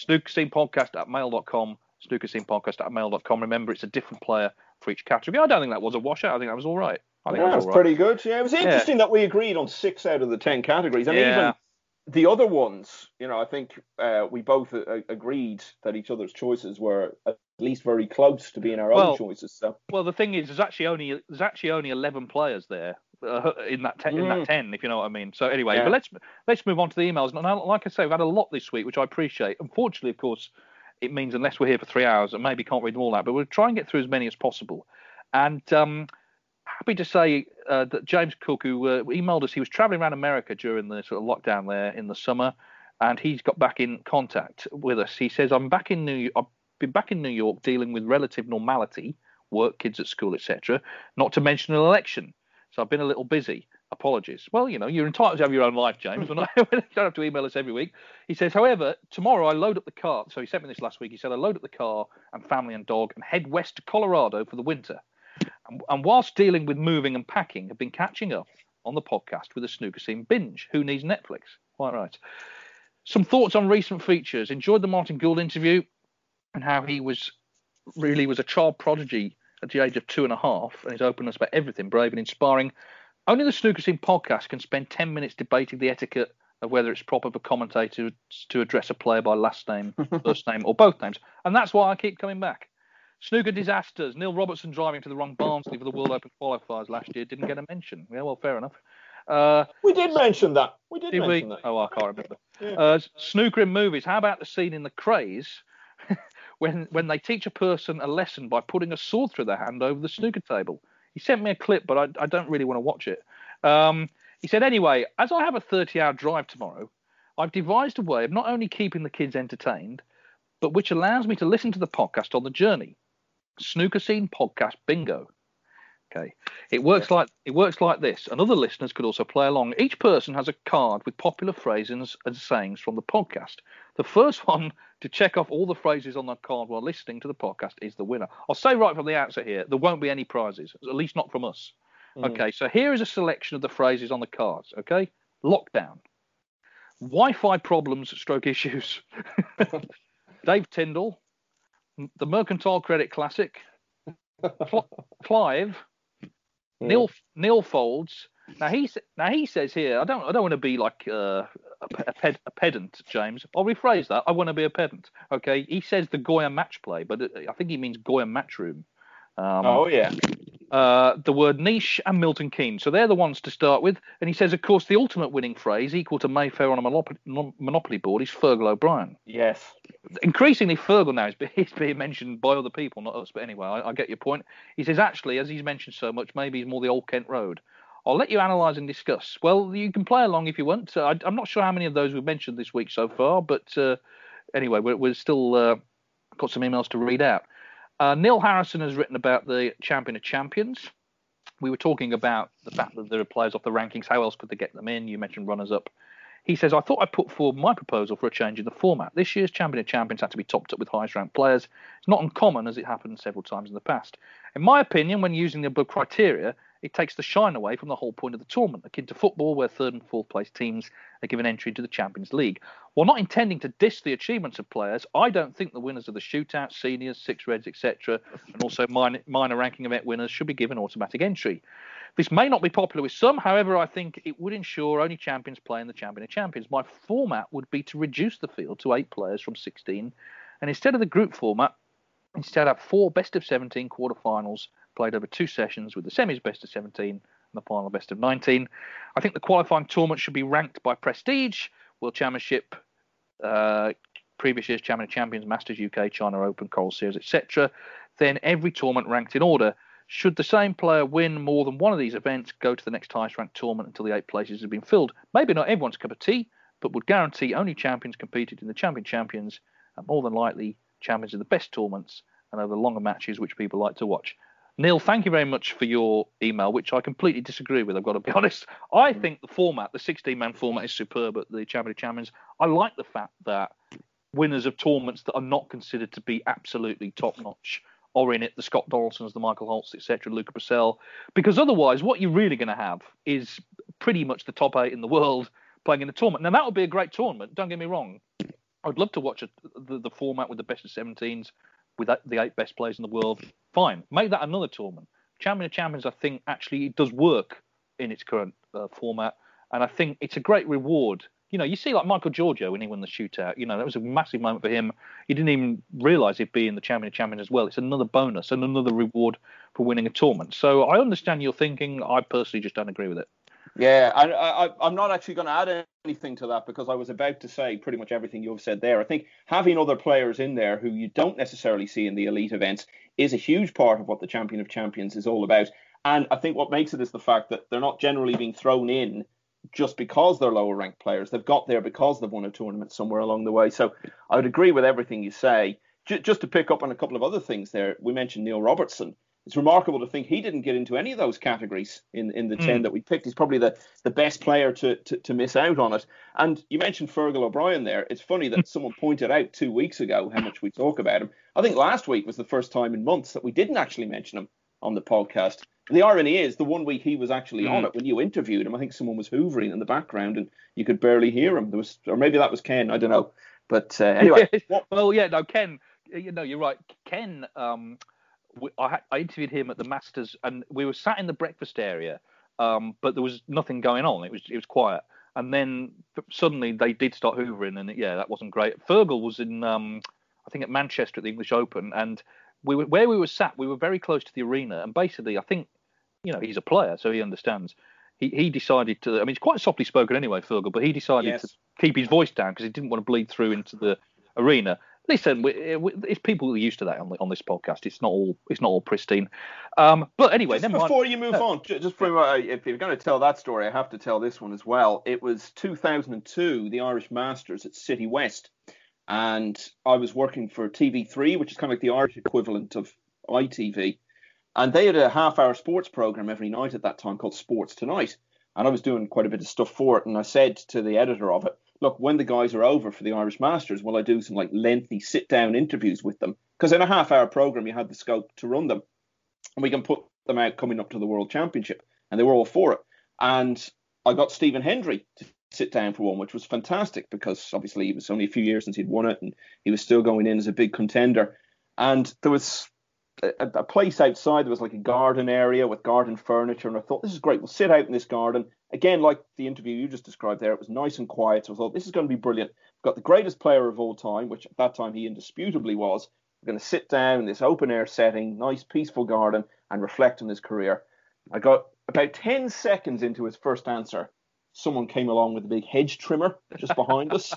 Speaker 6: snookerscenepodcast@mail.com. snookerscenepodcast@mail.com. Remember, it's a different player for each category. I don't think that was a washout. I think that was all right. I think
Speaker 8: that was pretty good. Yeah, it was interesting that we agreed on 6 out of the 10 categories. And even the other ones, you know, I think we both agreed that each other's choices were at least very close to being our own choices. So.
Speaker 6: Well, the thing is, there's actually only 11 players there in that 10, if you know what I mean. So anyway, but let's move on to the emails. And like I say, we've had a lot this week, which I appreciate. Unfortunately, of course, it means unless we're here for 3 hours, and maybe can't read them all out, but we'll try and get through as many as possible. And happy to say that James Cook, who emailed us, he was traveling around America during the sort of lockdown there in the summer, and he's got back in contact with us. He says, I've been back in New York dealing with relative normality, work, kids at school, etc., not to mention an election. So I've been a little busy. Apologies. Well, you know, you're entitled to have your own life, James. You don't have to email us every week. He says, however, tomorrow I load up the car. So he sent me this last week. He said, I load up the car and family and dog and head west to Colorado for the winter. And whilst dealing with moving and packing, have been catching up on the podcast with a snooker scene binge. Who needs Netflix? Quite right. Some thoughts on recent features. Enjoyed the Martin Gould interview and how he was a child prodigy at the age of 2.5, and his openness about everything, brave and inspiring. Only the Snooker Scene podcast can spend 10 minutes debating the etiquette of whether it's proper for commentators to address a player by last name, first name, or both names. And that's why I keep coming back. Snooker disasters. Neil Robertson driving to the wrong Barnsley for the World Open qualifiers last year didn't get a mention. Yeah, well, fair enough.
Speaker 8: We did mention that. We did mention that.
Speaker 6: Oh, I can't remember. Yeah. Snooker in movies. How about the scene in The Craze when they teach a person a lesson by putting a sword through their hand over the snooker table? He sent me a clip, but I don't really want to watch it. He said, anyway, as I have a 30-hour drive tomorrow, I've devised a way of not only keeping the kids entertained, but which allows me to listen to the podcast on the journey. Snooker Scene Podcast Bingo. Okay. It works like this, and other listeners could also play along. Each person has a card with popular phrases and sayings from the podcast. The first one to check off all the phrases on that card while listening to the podcast is the winner. I'll say right from the outset here, there won't be any prizes, at least not from us. Okay, so here is a selection of the phrases on the cards. Okay, lockdown, Wi-Fi problems, stroke issues, Dave Tyndall, the Mercantile Credit Classic, Clive, Neil Folds. Now he says here, I don't want to be like a pedant, James. I'll rephrase that. I want to be a pedant. Okay. He says the Goya match play, but I think he means Goya match room. The word niche and Milton Keynes. So they're the ones to start with. And he says, of course, the ultimate winning phrase equal to Mayfair on a Monopoly board is Fergal O'Brien.
Speaker 8: Yes.
Speaker 6: Increasingly, Fergal now is being mentioned by other people, not us. But anyway, I get your point. He says, actually, as he's mentioned so much, maybe he's more the Old Kent Road. I'll let you analyse and discuss. Well, you can play along if you want. I'm not sure how many of those we've mentioned this week so far, but anyway, we're still got some emails to read out. Neil Harrison has written about the Champion of Champions. We were talking about the fact that there are players off the rankings. How else could they get them in? You mentioned runners-up. He says, I thought I'd put forward my proposal for a change in the format. This year's Champion of Champions had to be topped up with highest-ranked players. It's not uncommon, as it happened several times in the past. In my opinion, when using the above criteria, it takes the shine away from the whole point of the tournament, akin to football, where third and fourth place teams are given entry into the Champions League. While not intending to diss the achievements of players, I don't think the winners of the shootouts, seniors, six reds, etc., and also minor ranking event winners should be given automatic entry. This may not be popular with some, however, I think it would ensure only champions play in the Champion of Champions. My format would be to reduce the field to 8 players from 16, and instead of the group format, instead have 4 best-of-17 quarterfinals played over 2 sessions, with the semis best-of-17 and the final best-of-19. I think the qualifying tournament should be ranked by prestige: World Championship, previous year's Champion of Champions, Masters UK, China Open, Coral Series, etc. Then every tournament ranked in order. Should the same player win more than one of these events, go to the next highest ranked tournament until the 8 places have been filled. Maybe not everyone's cup of tea, but would guarantee only champions competed in the Champion Champions, and more than likely champions of the best tournaments and over the longer matches which people like to watch. Neil, thank you very much for your email, which I completely disagree with, I've got to be honest. I think the format, the 16-man format, is superb at the Champion of Champions. I like the fact that winners of tournaments that are not considered to be absolutely top-notch or in it, the Scott Donaldsons, the Michael Holtz, etc., Luca Purcell, because otherwise what you're really going to have is pretty much the top 8 in the world playing in a tournament. Now, that would be a great tournament, don't get me wrong. I'd love to watch the format with the best of 17s, with the 8 best players in the world. Fine, make that another tournament. Champion of Champions, I think, actually it does work in its current format, and I think it's a great reward. You know, you see like Michael Giorgio when he won the shootout, you know, that was a massive moment for him. He didn't even realise he'd be in the Champion of Champions as well. It's another bonus and another reward for winning a tournament. So I understand your thinking. I personally just don't agree with it.
Speaker 8: Yeah, I'm not actually going to add anything to that, because I was about to say pretty much everything you've said there. I think having other players in there who you don't necessarily see in the elite events is a huge part of what the Champion of Champions is all about. And I think what makes it is the fact that they're not generally being thrown in just because they're lower ranked players. They've got there because they've won a tournament somewhere along the way. So I would agree with everything you say. Just to pick up on a couple of other things there, we mentioned Neil Robertson. It's remarkable to think he didn't get into any of those categories in the 10 that we picked. He's probably the best player to miss out on it. And you mentioned Fergal O'Brien there. It's funny that someone pointed out 2 weeks ago how much we talk about him. I think last week was the first time in months that we didn't actually mention him on the podcast. The irony is, the 1 week he was actually on it, when you interviewed him, I think someone was hoovering in the background and you could barely hear him. Or maybe that was Ken, I don't know. But anyway.
Speaker 6: Ken, you know, you're right. Ken, I interviewed him at the Masters, and we were sat in the breakfast area, but there was nothing going on. It was quiet. And then suddenly they did start hoovering, and that wasn't great. Fergal was in, I think, at Manchester at the English Open, and where we were sat, we were very close to the arena, and basically, I think, you know, he's a player, so he understands. He decided to, I mean, he's quite softly spoken anyway, Fergal, but he decided to keep his voice down because he didn't want to bleed through into the arena. Listen, it's people who are used to that on this podcast. It's not all pristine. But anyway,
Speaker 8: just before you move on, if you're going to tell that story, I have to tell this one as well. It was 2002, the Irish Masters at City West. And I was working for TV3, which is kind of like the Irish equivalent of ITV. And they had a half-hour sports program every night at that time called Sports Tonight. And I was doing quite a bit of stuff for it. And I said to the editor of it, look, when the guys are over for the Irish Masters, will I do some like lengthy sit-down interviews with them? Because in a half-hour program, you had the scope to run them. And we can put them out coming up to the World Championship. And they were all for it. And I got Stephen Hendry to sit down for one, which was fantastic because obviously it was only a few years since he'd won it and he was still going in as a big contender. And there was a place outside. There was like a garden area with garden furniture, and I thought, this is great. We'll sit out in this garden. Again, like the interview you just described there, it was nice and quiet. So I thought, this is going to be brilliant. We've got the greatest player of all time, which at that time he indisputably was. We're going to sit down in this open air setting, nice peaceful garden, and reflect on his career. I got about 10 seconds into his first answer. Someone came along with a big hedge trimmer just behind us.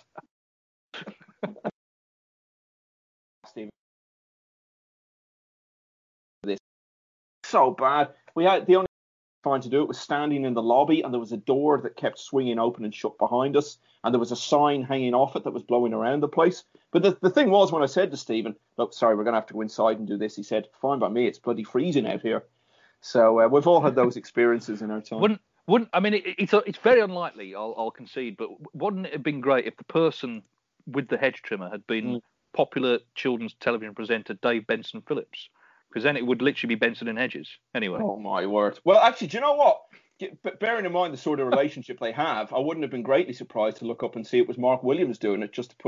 Speaker 8: This so bad. We had the only trying to do it was standing in the lobby, and there was a door that kept swinging open and shut behind us, and there was a sign hanging off it that was blowing around the place. But the thing was, when I said to Stephen, look, sorry, we're going to have to go inside and do this, he said, fine by me, it's bloody freezing out here. So we've all had those experiences in our time.
Speaker 6: I mean, it's very unlikely, I'll concede, but wouldn't it have been great if the person with the hedge trimmer had been popular children's television presenter Dave Benson Phillips? because then it would literally be Benson and Hedges. Anyway.
Speaker 8: Oh, my word. Well, actually, do you know what? Bearing in mind the sort of relationship they have, I wouldn't have been greatly surprised to look up and see it was Mark Williams doing it just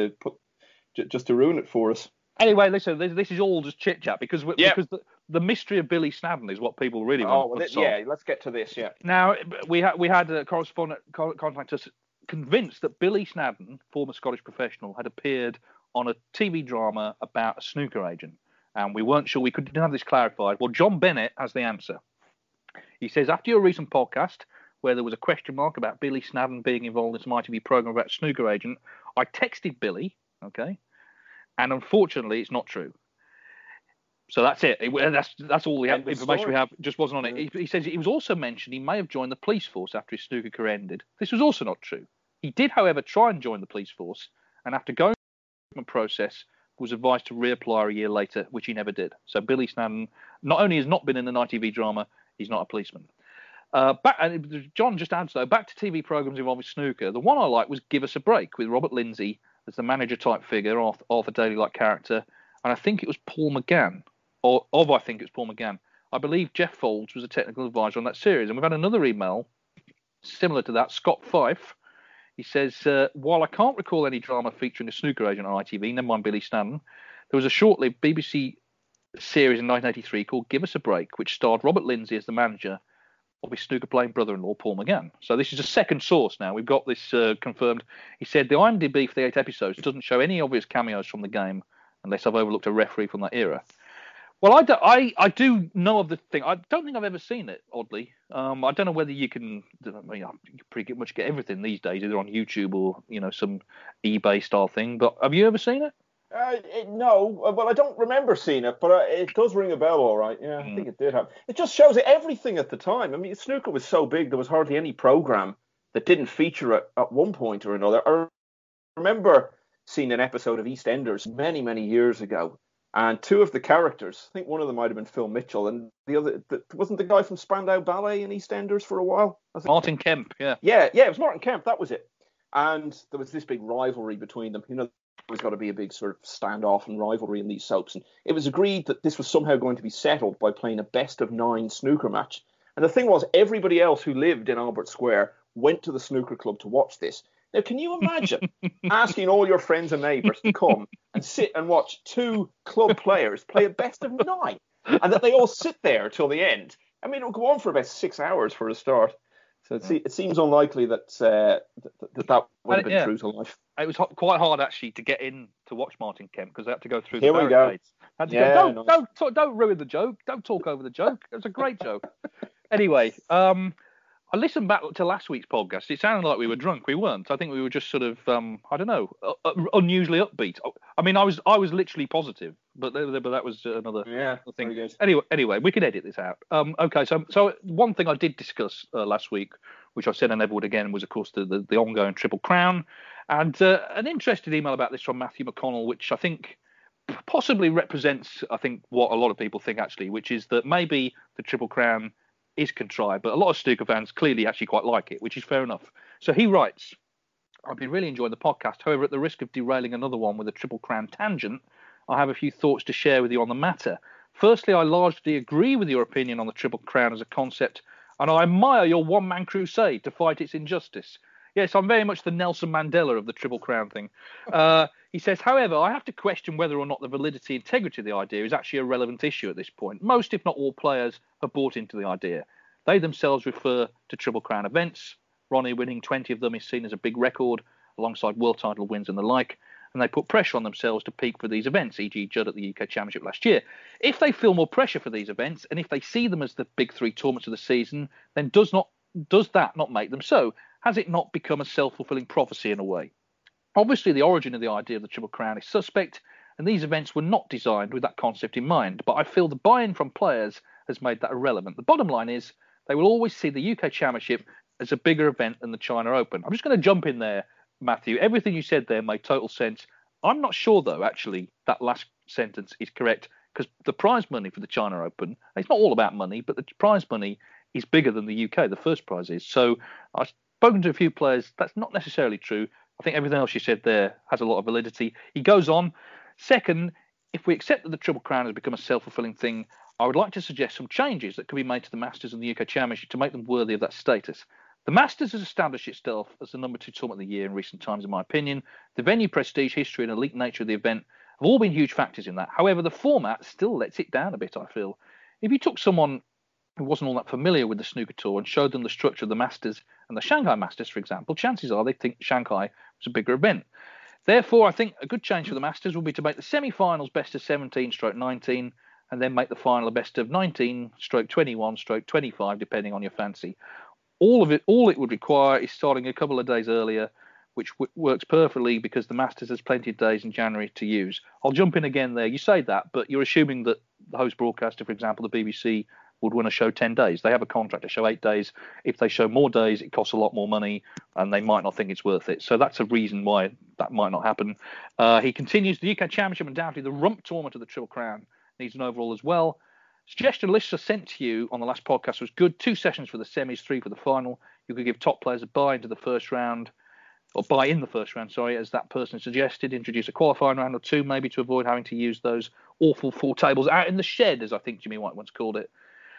Speaker 8: to ruin it for us.
Speaker 6: Anyway, listen, this is all just chit-chat because the mystery of Billy Snadden is what people really want.
Speaker 8: Let's get to this, yeah.
Speaker 6: Now, we had a correspondent contact us convinced that Billy Snadden, former Scottish professional, had appeared on a TV drama about a snooker agent. And we weren't sure, we couldn't have this clarified. Well, John Bennett has the answer. He says, after your recent podcast, where there was a question mark about Billy Snadden being involved in some ITV program about a snooker agent, I texted Billy, okay, and unfortunately, it's not true. So that's it. That's all the information we have. Just wasn't on it. He says it was also mentioned he may have joined the police force after his snooker career ended. This was also not true. He did, however, try and join the police force, and after going through the process, was advised to reapply a year later, which he never did. So Billy Snadden not only has not been in an ITV drama, he's not a policeman. And John just adds, though, back to TV programmes involving snooker. The one I like was Give Us a Break, with Robert Lindsay as the manager-type figure, Arthur Daly-like character, and I think it was Paul McGann. I think it was Paul McGann. I believe Jeff Folds was a technical advisor on that series. And we've had another email similar to that, Scott Fife. He says, while I can't recall any drama featuring a snooker agent on ITV, never mind Billy Snadden, there was a short-lived BBC series in 1983 called Give Us a Break, which starred Robert Lindsay as the manager of his snooker-playing brother-in-law, Paul McGann. So this is a second source now. We've got this confirmed. He said, the IMDb for the 8 episodes doesn't show any obvious cameos from the game, unless I've overlooked a referee from that era. Well, I do know of the thing. I don't think I've ever seen it, oddly. I don't know whether you can. You can pretty much get everything these days, either on YouTube or some eBay style thing. But have you ever seen it?
Speaker 8: No. Well, I don't remember seeing it, but it does ring a bell, all right. Yeah, I think it did have. It just shows everything at the time. I mean, snooker was so big, there was hardly any program that didn't feature it at one point or another. I remember seeing an episode of EastEnders many, many years ago. And two of the characters, I think one of them might have been Phil Mitchell, and the other, wasn't the guy from Spandau Ballet in EastEnders for a while?
Speaker 6: Martin Kemp, yeah.
Speaker 8: Yeah, it was Martin Kemp, that was it. And there was this big rivalry between them. There's got to be a big sort of standoff and rivalry in these soaps. And it was agreed that this was somehow going to be settled by playing a best-of-9 snooker match. And the thing was, everybody else who lived in Albert Square went to the snooker club to watch this. Now, can you imagine asking all your friends and neighbours to come and sit and watch two club players play a best-of-9, and that they all sit there till the end? I mean, it will go on for about 6 hours for a start. So it seems unlikely that that would have been true to life.
Speaker 6: It was quite hard, actually, to get in to watch Martin Kemp because they had to go through
Speaker 8: the
Speaker 6: barricades.
Speaker 8: Go.
Speaker 6: Don't ruin the joke. Don't talk over the joke. It was a great joke. Anyway, I listened back to last week's podcast. It sounded like we were drunk. We weren't. I think we were just sort of, I don't know, unusually upbeat. I mean, I was literally positive, but that was another thing. Anyway, we could edit this out. Okay, so one thing I did discuss last week, which I said I never would again, was of course the ongoing Triple Crown, and an interesting email about this from Matthew McConnell, which I think possibly represents, what a lot of people think actually, which is that maybe the Triple Crown is contrived, but a lot of snooker fans clearly actually quite like it, which is fair enough. So he writes, I've been really enjoying the podcast. However, at the risk of derailing another one with a Triple Crown tangent, I have a few thoughts to share with you on the matter. Firstly, I largely agree with your opinion on the Triple Crown as a concept, and I admire your one-man crusade to fight its injustice. Yes, I'm very much the Nelson Mandela of the Triple Crown thing. He says, however, I have to question whether or not the validity and integrity of the idea is actually a relevant issue at this point. Most, if not all, players have bought into the idea. They themselves refer to Triple Crown events. Ronnie winning 20 of them is seen as a big record, alongside world title wins and the like, and they put pressure on themselves to peak for these events, e.g. Judd at the UK Championship last year. If they feel more pressure for these events, and if they see them as the big three tournaments of the season, then does that not make them so? Has it not become a self-fulfilling prophecy in a way? Obviously, the origin of the idea of the Triple Crown is suspect, and these events were not designed with that concept in mind, but I feel the buy-in from players has made that irrelevant. The bottom line is they will always see the UK Championship as a bigger event than the China Open. I'm just going to jump in there, Matthew. Everything you said there made total sense. I'm not sure, though, actually, that last sentence is correct, because the prize money for the China Open, it's not all about money, but the prize money is bigger than the UK, the first prize is. So I've spoken to a few players, that's not necessarily true. I think everything else you said there has a lot of validity. He goes on. Second, if we accept that the Triple Crown has become a self-fulfilling thing, I would like to suggest some changes that could be made to the Masters and the UK Championship to make them worthy of that status. The Masters has established itself as the number 2 tournament of the year in recent times, in my opinion. The venue, prestige, history, and elite nature of the event have all been huge factors in that. However, the format still lets it down a bit, I feel. If you took someone who wasn't all that familiar with the snooker tour and showed them the structure of the Masters and the Shanghai Masters, for example, chances are they think Shanghai was a bigger event. Therefore, I think a good change for the Masters would be to make the semi-finals best of 17/19 and then make the final a best of 19/21/25, depending on your fancy. All it would require is starting a couple of days earlier, which works perfectly because the Masters has plenty of days in January to use. I'll jump in again there. You say that, but you're assuming that the host broadcaster, for example, the BBC, would want to show 10 days. They have a contract to show 8 days. If they show more days, it costs a lot more money, and they might not think it's worth it. So that's a reason why that might not happen. He continues, the UK Championship, undoubtedly the rump tournament of the Triple Crown, needs an overall as well. Suggestion lists I sent to you on the last podcast was good. 2 sessions for the semis, 3 for the final. You could give top players a buy into the first round, or buy in the first round, as that person suggested. Introduce a qualifying round or 2, maybe, to avoid having to use those awful 4 tables out in the shed, as I think Jimmy White once called it.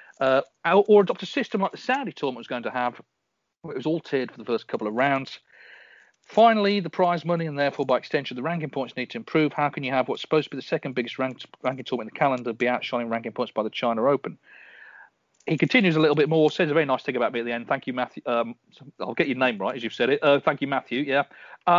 Speaker 6: Or adopt a system like the Saudi tournament was going to have, where it was all tiered for the first couple of rounds. Finally, the prize money and therefore by extension the ranking points need to improve. How can you have what's supposed to be the second biggest ranking tournament in the calendar be outshining ranking points by the China Open? He continues a little bit more, says a very nice thing about me at the end. Thank you, Matthew. I'll get your name right as you've said it. Thank you, Matthew. Yeah.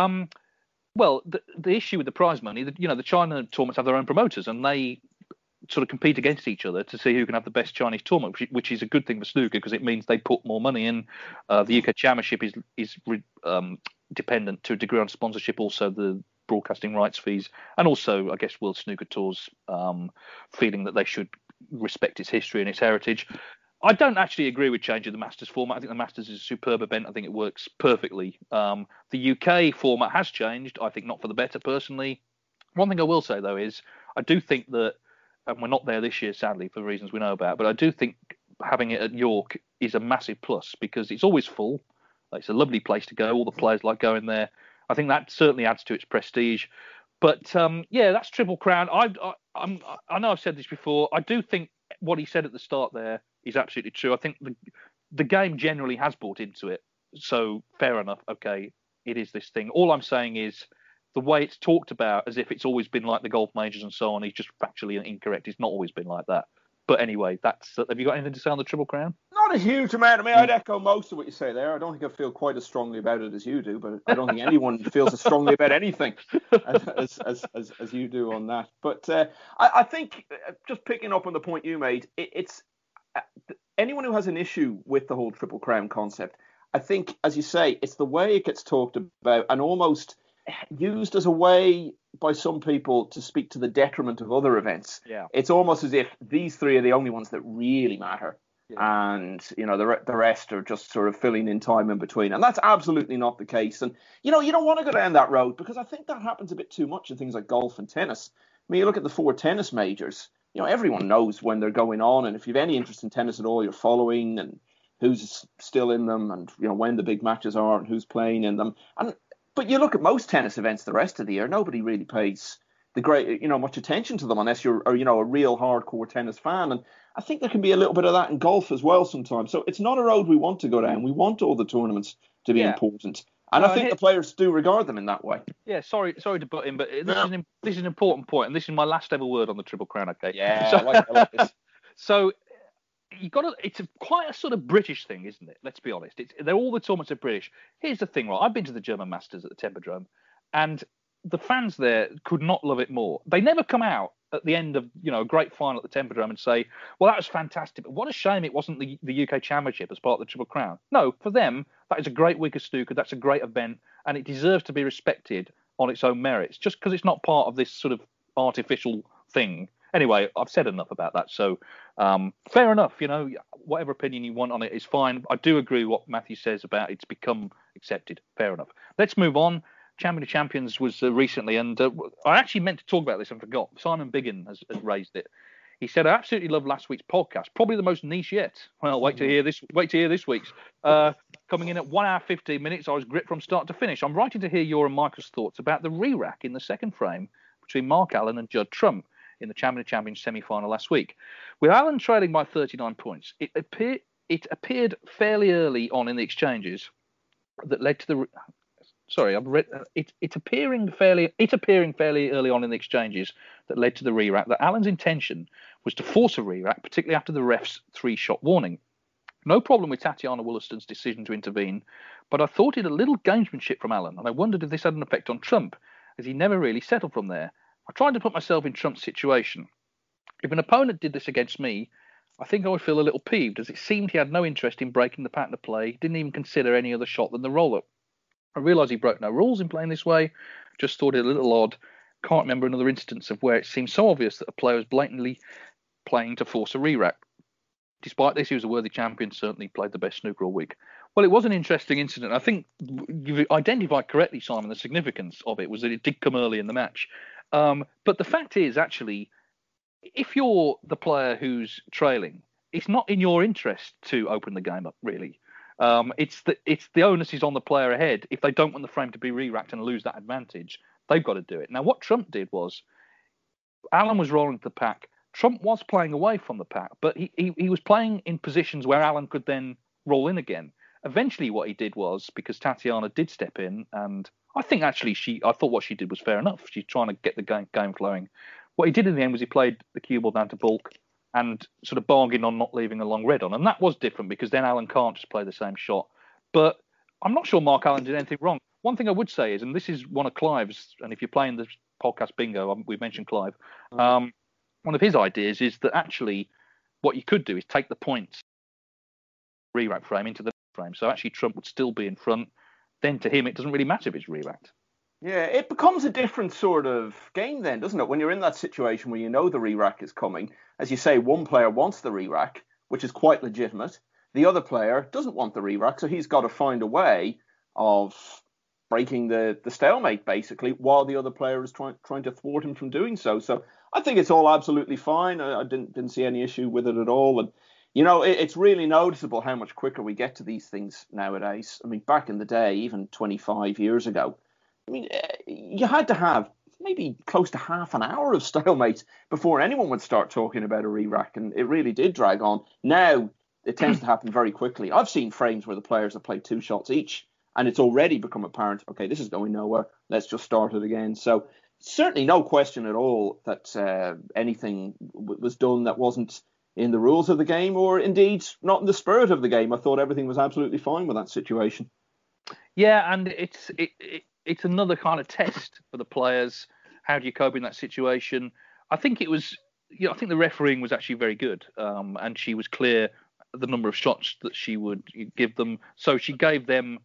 Speaker 6: Well, the issue with the prize money, the China tournaments have their own promoters and they sort of compete against each other to see who can have the best Chinese tournament, which is a good thing for snooker because it means they put more money in. The UK Championship is dependent to a degree on sponsorship, also the broadcasting rights fees, and also, I guess, World Snooker Tour's feeling that they should respect its history and its heritage. I don't actually agree with changing the Masters format. I think the Masters is a superb event. I think it works perfectly. The UK format has changed. I think not for the better, personally. One thing I will say, though, is I do think that, and we're not there this year, sadly, for reasons we know about, but I do think having it at York is a massive plus because it's always full. It's a lovely place to go. All the players like going there. I think that certainly adds to its prestige. But, that's Triple Crown. I know I've said this before. I do think what he said at the start there is absolutely true. I think the game generally has bought into it. So fair enough. Okay, it is this thing. All I'm saying is the way it's talked about as if it's always been like the golf majors and so on is just factually incorrect. It's not always been like that. But anyway, have you got anything to say on the Triple Crown?
Speaker 8: Not a huge amount. I mean, I'd echo most of what you say there. I don't think I feel quite as strongly about it as you do, but I don't think anyone feels as strongly about anything as you do on that. But I think, just picking up on the point you made, it's anyone who has an issue with the whole Triple Crown concept, I think, as you say, it's the way it gets talked about and almost used as a way by some people to speak to the detriment of other events.
Speaker 6: Yeah.
Speaker 8: It's almost as if these 3 are the only ones that really matter. Yeah. And, the rest are just sort of filling in time in between. And that's absolutely not the case. And, you don't want to go down that road because I think that happens a bit too much in things like golf and tennis. I mean, you look at the 4 tennis majors, everyone knows when they're going on. And if you have any interest in tennis at all, you're following and who's still in them and, when the big matches are and who's playing in them. But you look at most tennis events the rest of the year, nobody really pays much attention to them unless you're a real hardcore tennis fan. And I think there can be a little bit of that in golf as well sometimes. So it's not a road we want to go down. We want all the tournaments to be important. And I think the players do regard them in that way.
Speaker 6: Yeah, sorry to butt in, but this is an important point, and this is my last ever word on the Triple Crown, okay?
Speaker 8: Yeah, I like this.
Speaker 6: So it's quite a sort of British thing, isn't it? Let's be honest. They're all the tournaments are British. Here's the thing, right? I've been to the German Masters at the Tempodrome, and the fans there could not love it more. They never come out at the end of a great final at the Tempodrome and say, well, that was fantastic, but what a shame it wasn't the UK Championship as part of the Triple Crown. No, for them, that is a great week of snooker. That's a great event, and it deserves to be respected on its own merits, just because it's not part of this sort of artificial thing. Anyway, I've said enough about that. So fair enough. Whatever opinion you want on it is fine. I do agree with what Matthew says about it's become accepted. Fair enough. Let's move on. Champion of Champions was recently, and I actually meant to talk about this and forgot. Simon Biggin has raised it. He said, I absolutely love last week's podcast. Probably the most niche yet. Well, wait to hear this week's. Coming in at 1 hour, 15 minutes, I was gripped from start to finish. I'm writing to hear your and Michael's thoughts about the re-rack in the second frame between Mark Allen and Judd Trump. in the Champion of Champions semi-final last week. With Alan trailing by 39 points, it appeared fairly early on in the exchanges that led to the. Sorry, it appearing fairly early on in the exchanges that led to the re-rack that Alan's intention was to force a re-rack, particularly after the ref's 3-shot warning. No problem with Tatiana Wollaston's decision to intervene, but I thought it a little gamesmanship from Alan, and I wondered if this had an effect on Trump, as he never really settled from there. I tried to put myself in Trump's situation. If an opponent did this against me, I think I would feel a little peeved, as it seemed he had no interest in breaking the pattern of play, didn't even consider any other shot than the roll-up. I realised he broke no rules in playing this way, just thought it a little odd. Can't remember another instance of where it seemed so obvious that a player was blatantly playing to force a re-rack. Despite this, he was a worthy champion, certainly played the best snooker all week. Well, it was an interesting incident. I think you've identified correctly, Simon, the significance of it was that it did come early in the match. But the fact is, actually, if you're the player who's trailing, it's not in your interest to open the game up, really. It's the onus is on the player ahead. If they don't want the frame to be re-racked and lose that advantage, they've got to do it. Now, what Trump did was, Alan was rolling to the pack. Trump was playing away from the pack, but he was playing in positions where Alan could then roll in again. Eventually, what he did was, because Tatiana did step in, and I think actually I thought what she did was fair enough. She's trying to get the game flowing. What he did in the end was he played the cue ball down to bulk and sort of bargained on not leaving a long red on. And that was different because then Alan can't just play the same shot. But I'm not sure Mark Allen did anything wrong. One thing I would say is, and this is one of Clive's, and if you're playing the podcast bingo, we mentioned Clive, one of his ideas is that actually what you could do is take the points re-rack frame into the frame. So actually Trump would still be in front. Then to him, it doesn't really matter if it's re-racked.
Speaker 8: Yeah, it becomes a different sort of game then, doesn't it? When you're in that situation where you know the re-rack is coming, as you say, one player wants the re-rack, which is quite legitimate. The other player doesn't want the re-rack, so he's got to find a way of breaking the stalemate, basically, while the other player is trying to thwart him from doing so. So I think it's all absolutely fine. I didn't see any issue with it at all. And, you know, it's really noticeable how much quicker we get to these things nowadays. I mean, back in the day, even 25 years ago, I mean, you had to have maybe close to half an hour of stalemate before anyone would start talking about a re-rack, and it really did drag on. Now, it tends to happen very quickly. I've seen frames where the players have played 2 shots each, and it's already become apparent, okay, this is going nowhere, let's just start it again. So certainly no question at all that anything was done that wasn't in the rules of the game, or indeed not in the spirit of the game. I thought everything was absolutely fine with that situation.
Speaker 6: Yeah, and it's another kind of test for the players. How do you cope in that situation? I think it was, I think the refereeing was actually very good, and she was clear the number of shots that she would give them. So she gave them,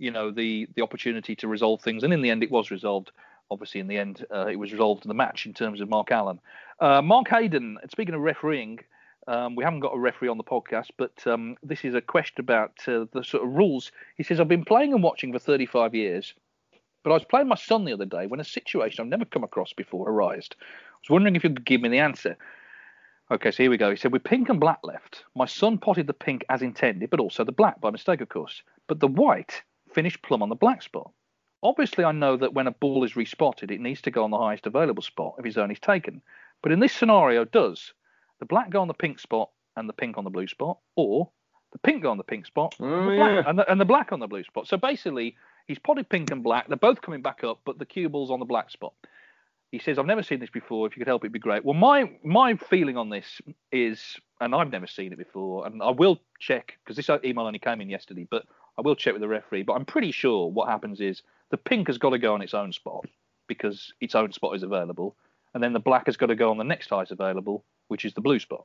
Speaker 6: the opportunity to resolve things, and in the end, it was resolved. Obviously, in the end, it was resolved in the match in terms of Mark Allen. Mark Hayden. Speaking of refereeing, we haven't got a referee on the podcast, but this is a question about the sort of rules. He says, I've been playing and watching for 35 years. But I was playing my son the other day when a situation I've never come across before arose. I was wondering if you could give me the answer. Okay, so here we go. He said, with pink and black left, my son potted the pink as intended, but also the black by mistake, of course. But the white finished plumb on the black spot. Obviously, I know that when a ball is respotted, it needs to go on the highest available spot if his zone is taken. But in this scenario, does the black go on the pink spot and the pink on the blue spot, or the pink go on the pink spot and the black on the blue spot? So basically, he's potted pink and black. They're both coming back up, but the cue ball's on the black spot. He says, I've never seen this before. If you could help, it'd be great. Well, my feeling on this is, and I've never seen it before, and I will check, because this email only came in yesterday, but I will check with the referee. But I'm pretty sure what happens is the pink has got to go on its own spot, because its own spot is available. And then the black has got to go on the next highest available, which is the blue spot.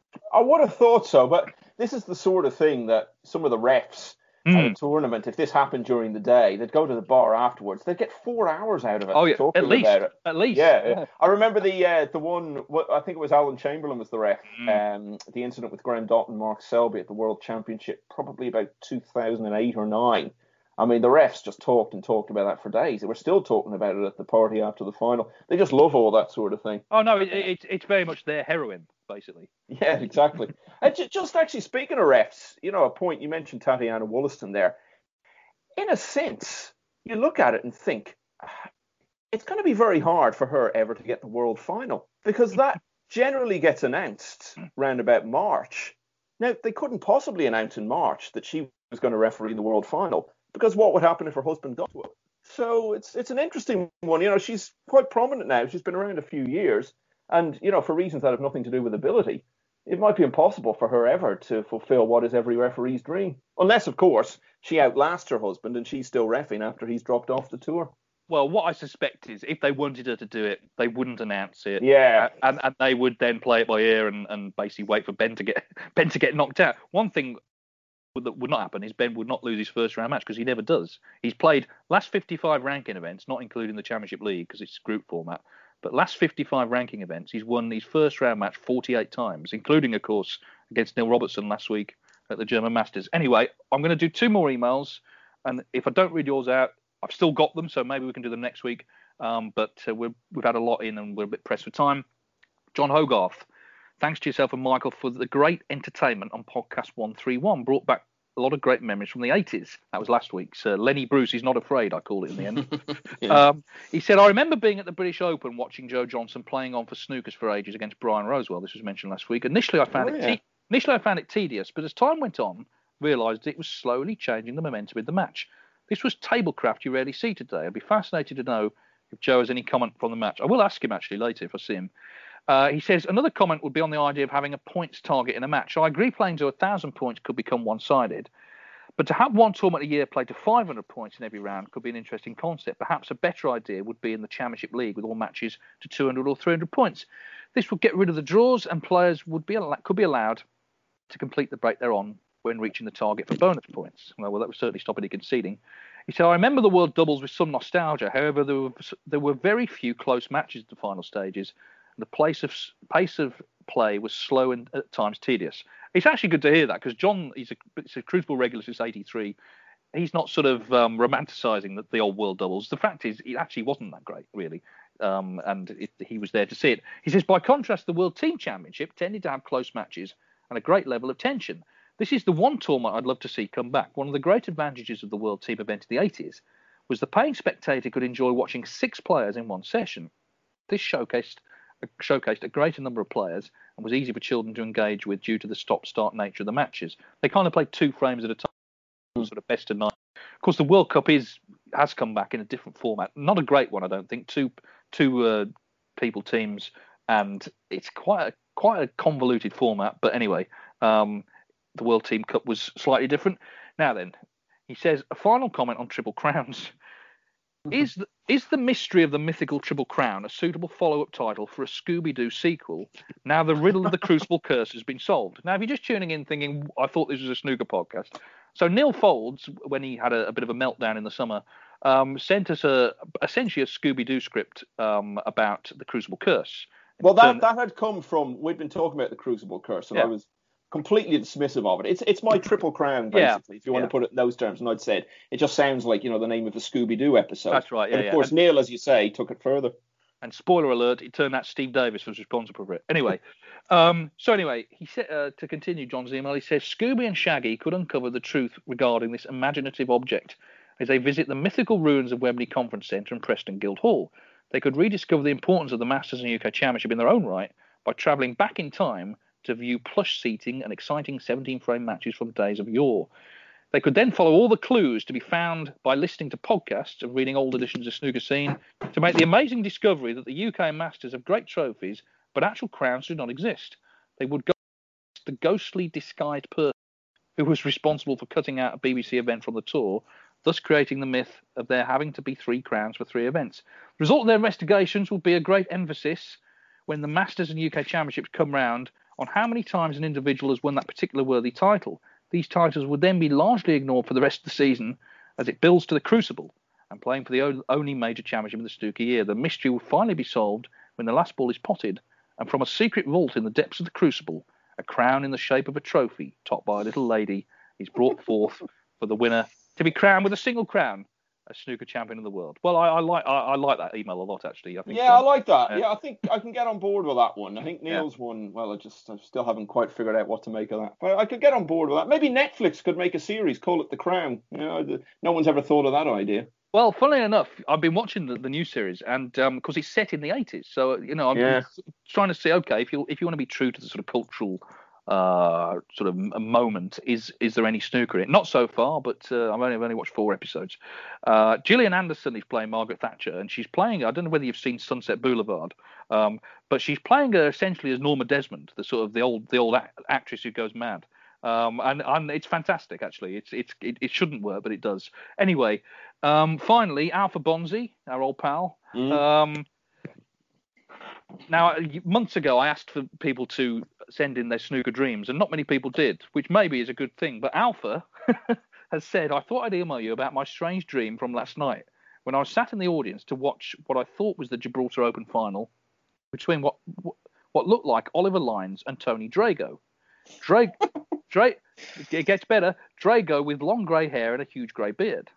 Speaker 8: I would have thought so, but this is the sort of thing that some of the refs at a tournament, if this happened during the day, they'd go to the bar afterwards. They'd get 4 hours out of it.
Speaker 6: Oh, yeah,
Speaker 8: talking
Speaker 6: at least.
Speaker 8: About it.
Speaker 6: At least.
Speaker 8: Yeah. I remember the one, I think it was Alan Chamberlain was the ref, the incident with Graham Dotton and Mark Selby at the World Championship, probably about 2008 or 9. I mean, the refs just talked about that for days. They were still talking about it at the party after the final. They just love all that sort of thing.
Speaker 6: Oh, no, it's very much their heroin, basically.
Speaker 8: Yeah, exactly. And just actually speaking of refs, a point you mentioned Tatiana Wollaston there. In a sense, you look at it and think, it's going to be very hard for her ever to get the world final. because that generally gets announced round about March. Now, they couldn't possibly announce in March that she was going to referee the World Final, because what would happen if her husband got to it? So it's an interesting one. You know, she's quite prominent now. She's been around a few years. And, you know, for reasons that have nothing to do with ability, it might be impossible for her ever to fulfill what is every referee's dream. Unless, of course, she outlasts her husband and she's still reffing after he's dropped off the tour.
Speaker 6: Well, what I suspect is if they wanted her to do it, they wouldn't announce it.
Speaker 8: Yeah.
Speaker 6: And they would then play it by ear and basically wait for Ben to get knocked out. One thing that would not happen is Ben would not lose his first round match, because he never does. He's played last 55 ranking events, not including the Championship League because it's group format, but last 55 ranking events, he's won his first round match 48 times, including, of course, against Neil Robertson last week at the German Masters. Anyway, I'm going to do 2 more emails, and if I don't read yours out, I've still got them, so maybe we can do them next week. But we've had a lot in and we're a bit pressed for time. John Hogarth, thanks to yourself and Michael for the great entertainment on podcast 131. Brought back a lot of great memories from the 80s. That was last week's. Lenny Bruce is not afraid, I called it in the end. Yeah. He said, I remember being at the British Open watching Joe Johnson playing on for snookers for ages against Brian Rosewell. This was mentioned last week. Initially, I found it tedious, but as time went on, realised it was slowly changing the momentum in the match. This was tablecraft you rarely see today. I'd be fascinated to know if Joe has any comment from the match. I will ask him actually later if I see him. He says, another comment would be on the idea of having a points target in a match. I agree playing to 1,000 points could become one-sided, but to have one tournament a year play to 500 points in every round could be an interesting concept. Perhaps a better idea would be in the Championship League with all matches to 200 or 300 points. This would get rid of the draws, and players could be allowed to complete the break they're on when reaching the target for bonus points. Well, that would certainly stop any conceding. He said, I remember the World Doubles with some nostalgia. However, there were very few close matches at the final stages. The pace of play was slow and at times tedious. It's actually good to hear that, because John, he's a Crucible regular since '83. He's not sort of romanticising the old World Doubles. The fact is, it actually wasn't that great, really, and he was there to see it. He says, by contrast, the World Team Championship tended to have close matches and a great level of tension. This is the one tournament I'd love to see come back. One of the great advantages of the World Team event in the 80s was the paying spectator could enjoy watching 6 players in one session. This showcased a greater number of players and was easy for children to engage with due to the stop-start nature of the matches. They kind of played 2 frames at a time, sort of best of 9. Of course, the World Cup has come back in a different format. Not a great one, I don't think. Two people teams, and it's quite a convoluted format. But anyway, the World Team Cup was slightly different. Now then, he says, a final comment on Triple Crowns. Is the mystery of the mythical Triple Crown a suitable follow-up title for a Scooby-Doo sequel? Now the riddle of the Crucible curse has been solved. Now, if you're just tuning in thinking, I thought this was a snooker podcast. So Neil Folds, when he had a bit of a meltdown in the summer, sent us essentially a Scooby-Doo script about the Crucible curse.
Speaker 8: Well, that had come from, we'd been talking about the Crucible curse, and I was completely dismissive of it. It's my Triple Crown, basically, if you want to put it in those terms. And I'd said, it just sounds like, the name of a Scooby-Doo episode.
Speaker 6: That's right,
Speaker 8: And of course, Neil, as you say, took it further.
Speaker 6: And spoiler alert, it turned out Steve Davis was responsible for it. Anyway, he said, to continue John's email, he says, Scooby and Shaggy could uncover the truth regarding this imaginative object as they visit the mythical ruins of Wembley Conference Centre and Preston Guildhall. They could rediscover the importance of the Masters and UK Championship in their own right by travelling back in time to view plush seating and exciting 17-frame matches from days of yore. They could then follow all the clues to be found by listening to podcasts and reading old editions of Snooker Scene to make the amazing discovery that the UK Masters have great trophies, but actual crowns do not exist. They would go to the ghostly disguised person who was responsible for cutting out a BBC event from the tour, thus creating the myth of there having to be 3 crowns for 3 events. The result of their investigations will be a great emphasis when the Masters and UK Championships come round on how many times an individual has won that particular worthy title. These titles would then be largely ignored for the rest of the season as it builds to the Crucible and playing for the only major championship in the snooker year. The mystery will finally be solved when the last ball is potted, and from a secret vault in the depths of the Crucible, a crown in the shape of a trophy topped by a little lady is brought forth for the winner to be crowned with a single crown as snooker champion of the world. Well, I like that email a lot, actually. I think.
Speaker 8: Yeah, I like that. I think I can get on board with that one. I think Neil's one, well, I still haven't quite figured out what to make of that. But I could get on board with that. Maybe Netflix could make a series, call it The Crown. No one's ever thought of that idea.
Speaker 6: Well, funnily enough, I've been watching the new series, and because it's set in the 80s, so I'm trying to see. Okay, if you want to be true to the sort of cultural sort of a moment, is there any snooker in it? Not so far, but I've only watched 4 episodes. Gillian Anderson is playing Margaret Thatcher, and she's playing. I don't know whether you've seen Sunset Boulevard, but she's playing her essentially as Norma Desmond, the old actress who goes mad. And it's fantastic, actually. It shouldn't work, but it does. Anyway, finally, Alpha Bonzi, our old pal. Now, months ago, I asked for people to send in their snooker dreams, and not many people did, which maybe is a good thing. But Alpha has said, I thought I'd email you about my strange dream from last night when I was sat in the audience to watch what I thought was the Gibraltar Open final between what looked like Oliver Lines and Tony Drago. It gets better. Drago with long grey hair and a huge grey beard.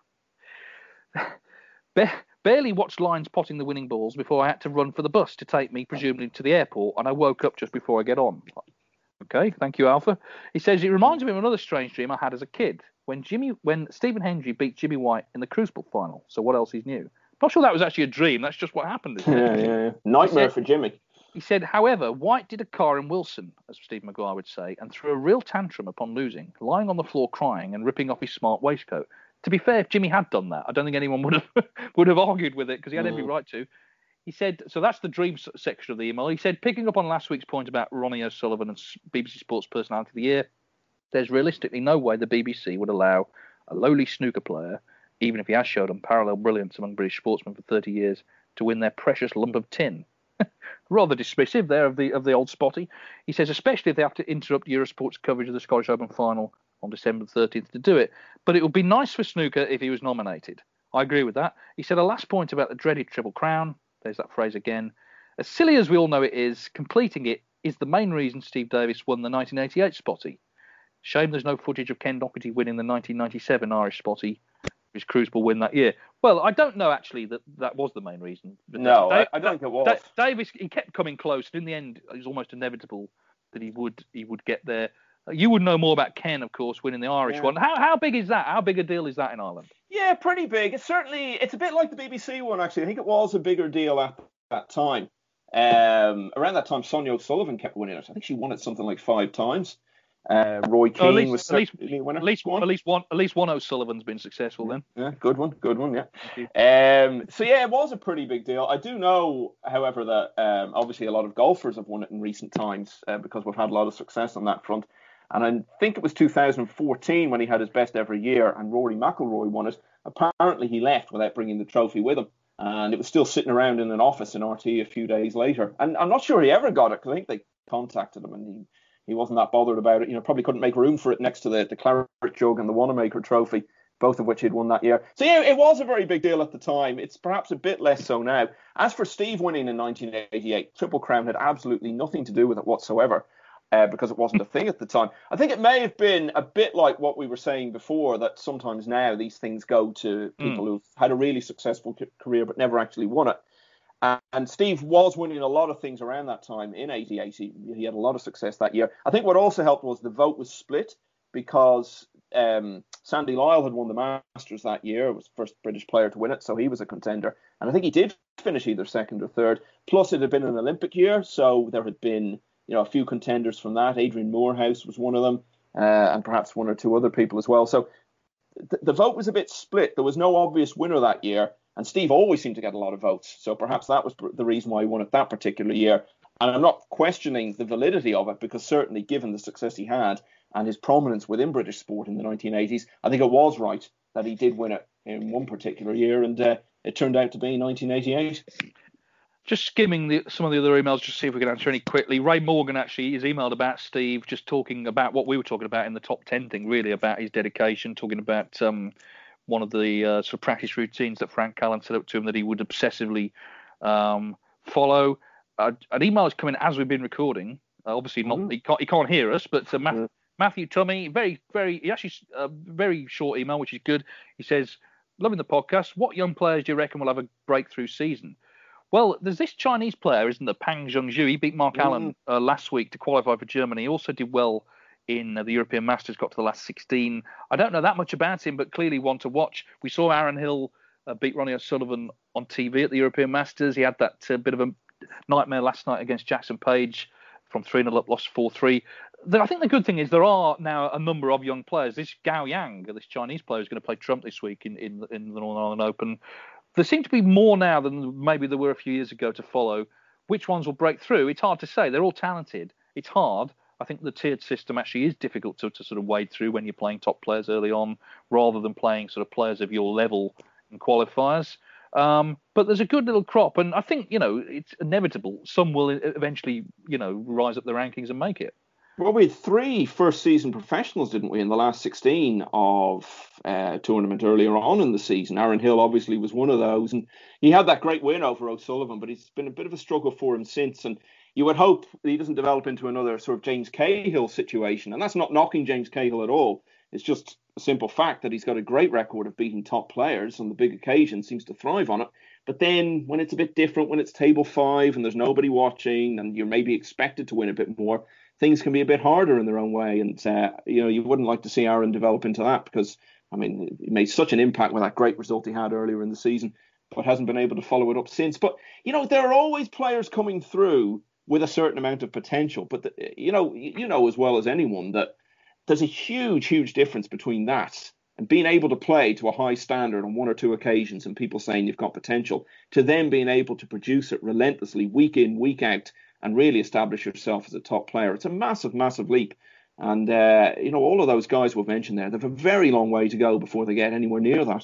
Speaker 6: Barely watched Lines potting the winning balls before I had to run for the bus to take me, presumably, to the airport, and I woke up just before I get on. Okay, thank you, Alpha. He says, it reminds me of another strange dream I had as a kid, when Stephen Hendry beat Jimmy White in the Crucible final. So what else is new? Not sure that was actually a dream. That's just what happened, isn't it?
Speaker 8: Yeah. Nightmare for Jimmy.
Speaker 6: He said, however, White did a car in Wilson, as Steve Maguire would say, and threw a real tantrum upon losing, lying on the floor crying and ripping off his smart waistcoat. To be fair, if Jimmy had done that, I don't think anyone would have argued with it, because he had every right to. He said, so that's the dream section of the email. He said, picking up on last week's point about Ronnie O'Sullivan and BBC Sports Personality of the Year, there's realistically no way the BBC would allow a lowly snooker player, even if he has showed unparalleled brilliance among British sportsmen for 30 years, to win their precious lump of tin. Rather dismissive there of the old spotty. He says, especially if they have to interrupt Eurosport's coverage of the Scottish Open final on December 13th to do it. But it would be nice for snooker if he was nominated. I agree with that. He said a last point about the dreaded Triple Crown. There's that phrase again. As silly as we all know it is, completing it is the main reason Steve Davis won the 1988 Spotty. Shame there's no footage of Ken Doherty winning the 1997 Irish Spotty, his Crucible win that year. Well, I don't know actually that was the main reason.
Speaker 8: No, I don't think it was.
Speaker 6: Davis, he kept coming close, and in the end, it was almost inevitable that he would get there. You would know more about Ken, of course, winning the Irish one. How big is that? How big a deal is that in Ireland?
Speaker 8: Yeah, pretty big. It's a bit like the BBC one, actually. I think it was a bigger deal at that time. Around that time, Sonia O'Sullivan kept winning it. I think she won it something like 5 times. Roy Keane was certainly a winner.
Speaker 6: At least one O'Sullivan's been successful then.
Speaker 8: Yeah, good one, yeah. So yeah, it was a pretty big deal. I do know, however, that obviously a lot of golfers have won it in recent times because we've had a lot of success on that front. And I think it was 2014 when he had his best ever year and Rory McIlroy won it. Apparently he left without bringing the trophy with him. And it was still sitting around in an office in RT a few days later. And I'm not sure he ever got it, because I think they contacted him and he wasn't that bothered about it. Probably couldn't make room for it next to the claret jug and the Wanamaker trophy, both of which he'd won that year. So yeah, it was a very big deal at the time. It's perhaps a bit less so now. As for Steve winning in 1988, Triple Crown had absolutely nothing to do with it whatsoever. Because it wasn't a thing at the time. I think it may have been a bit like what we were saying before, that sometimes now these things go to people who've had a really successful career but never actually won it. And Steve was winning a lot of things around that time in 88. He had a lot of success that year. I think what also helped was the vote was split, because Sandy Lyle had won the Masters that year. It was the first British player to win it, so he was a contender. And I think he did finish either second or third. Plus, it had been an Olympic year, so there had been a few contenders from that. Adrian Moorhouse was one of them, and perhaps one or two other people as well. So the vote was a bit split. There was no obvious winner that year, and Steve always seemed to get a lot of votes. So perhaps that was the reason why he won it that particular year. And I'm not questioning the validity of it, because certainly given the success he had and his prominence within British sport in the 1980s, I think it was right that he did win it in one particular year, and it turned out to be 1988.
Speaker 6: Just skimming some of the other emails, just to see if we can answer any quickly. Ray Morgan actually is emailed about Steve, just talking about what we were talking about in the top 10 thing, really, about his dedication, talking about one of the sort of practice routines that Frank Callan set up to him that he would obsessively follow. An email is coming as we've been recording. Obviously, he can't hear us, but Matthew Tummy, very short email, which is good. He says, loving the podcast. What young players do you reckon will have a breakthrough season? Well, there's this Chinese player, isn't there, Pang Zhengzhou? He beat Mark Allen last week to qualify for Germany. He also did well in the European Masters, got to the last 16. I don't know that much about him, but clearly one to watch. We saw Aaron Hill beat Ronnie O'Sullivan on TV at the European Masters. He had that bit of a nightmare last night against Jackson Page from 3-0 up, lost 4-3. I think the good thing is there are now a number of young players. This Gao Yang, this Chinese player, is going to play Trump this week in the Northern Ireland Open. There seem to be more now than maybe there were a few years ago to follow. Which ones will break through? It's hard to say. They're all talented. It's hard. I think the tiered system actually is difficult to sort of wade through when you're playing top players early on, rather than playing sort of players of your level in qualifiers. But there's a good little crop, and I think, it's inevitable. Some will eventually, rise up the rankings and make it.
Speaker 8: Well, we had 3 first-season professionals, didn't we, in the last 16 of tournament earlier on in the season. Aaron Hill obviously was one of those, and he had that great win over O'Sullivan, but it's been a bit of a struggle for him since, and you would hope he doesn't develop into another sort of James Cahill situation, and that's not knocking James Cahill at all. It's just a simple fact that he's got a great record of beating top players on the big occasion, seems to thrive on it. But then when it's a bit different, when it's table 5 and there's nobody watching and you're maybe expected to win a bit more, things can be a bit harder in their own way. And, you wouldn't like to see Aaron develop into that because, he made such an impact with that great result he had earlier in the season, but hasn't been able to follow it up since. But, there are always players coming through with a certain amount of potential. But, you know as well as anyone that there's a huge, huge difference between that and being able to play to a high standard on 1 or 2 occasions and people saying you've got potential, to then being able to produce it relentlessly week in, week out, and really establish yourself as a top player. It's a massive, massive leap. And, all of those guys we've mentioned there, they have a very long way to go before they get anywhere near that.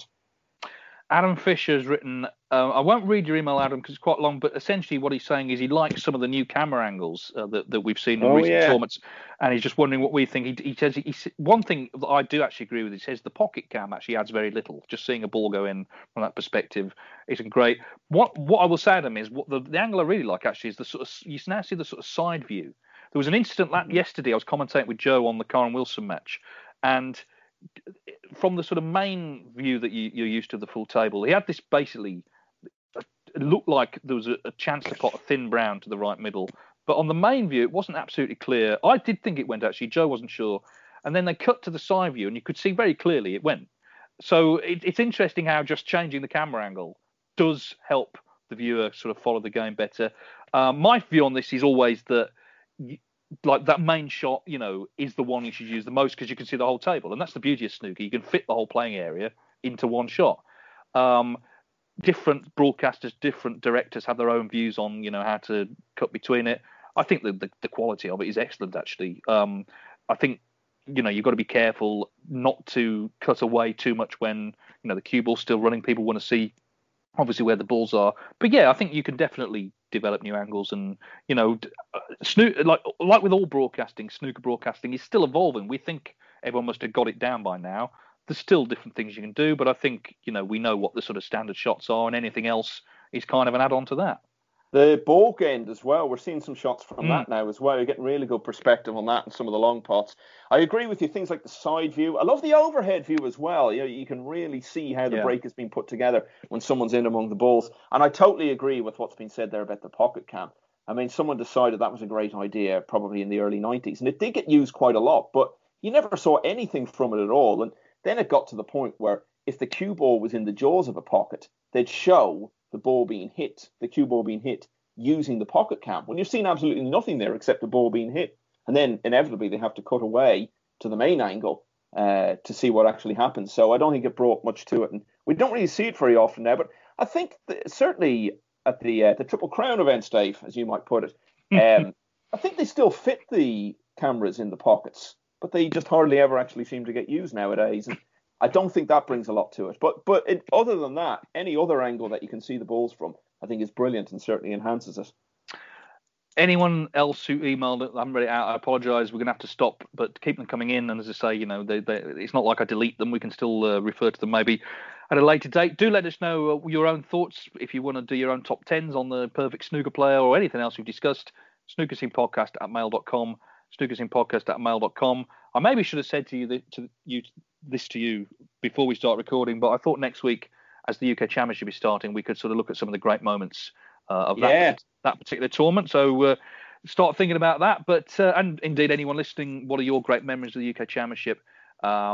Speaker 6: Adam Fisher's written, I won't read your email, Adam, because it's quite long, but essentially what he's saying is he likes some of the new camera angles that we've seen in recent tournaments, and he's just wondering what we think. He says one thing that I do actually agree with, he says the pocket cam actually adds very little. Just seeing a ball go in from that perspective isn't great. What I will say, Adam, is what the angle I really like actually is the sort of, you now see the sort of side view. There was an incident yesterday, I was commentating with Joe on the Karen Wilson match, and from the sort of main view that you're used to, the full table, he had this basically, it looked like there was a chance to pot a thin brown to the right middle. But on the main view, it wasn't absolutely clear. I did think it went, actually. Joe wasn't sure. And then they cut to the side view, and you could see very clearly it went. So it's interesting how just changing the camera angle does help the viewer sort of follow the game better. My view on this is always that like that main shot, is the one you should use the most because you can see the whole table. And that's the beauty of snooker. You can fit the whole playing area into one shot. Different broadcasters, different directors have their own views on, how to cut between it. I think the quality of it is excellent, actually. I think, you've got to be careful not to cut away too much when, the cue ball's still running. People want to see, obviously, where the balls are. But, yeah, I think you can definitely develop new angles. And, like with all broadcasting, snooker broadcasting is still evolving. We think everyone must have got it down by now. There's still different things you can do, but I think, we know what the sort of standard shots are, and anything else is kind of an add-on to that.
Speaker 8: The ball end as well, we're seeing some shots from that now as well. You're getting really good perspective on that and some of the long pots. I agree with you, things like the side view. I love the overhead view as well. You can really see how the break has been put together when someone's in among the balls. And I totally agree with what's been said there about the pocket cam. Someone decided that was a great idea probably in the early 90s, and it did get used quite a lot, but you never saw anything from it at all. And then it got to the point where if the cue ball was in the jaws of a pocket, they'd show the ball being hit, the cue ball being hit, using the pocket cam. When you're seeing absolutely nothing there except the ball being hit. And then inevitably they have to cut away to the main angle to see what actually happens. So I don't think it brought much to it. And we don't really see it very often now. But I think certainly at the Triple Crown events, Dave, as you might put it, I think they still fit the cameras in the pockets, but they just hardly ever actually seem to get used nowadays. And I don't think that brings a lot to it. But other than that, any other angle that you can see the balls from, I think is brilliant and certainly enhances it.
Speaker 6: Anyone else who emailed it, I'm ready out. I apologise. We're going to have to stop, but keep them coming in. And as I say, it's not like I delete them. We can still refer to them maybe at a later date. Do let us know your own thoughts if you want to do your own top 10s on the perfect snooker player or anything else we've discussed. snookerscenepodcast@mail.com. snookerscenepodcast@mail.com. I maybe should have said to you before we start recording, but I thought next week, as the UK Championship is starting, we could sort of look at some of the great moments of that particular tournament. So start thinking about that. But and indeed, anyone listening, what are your great memories of the UK Championship?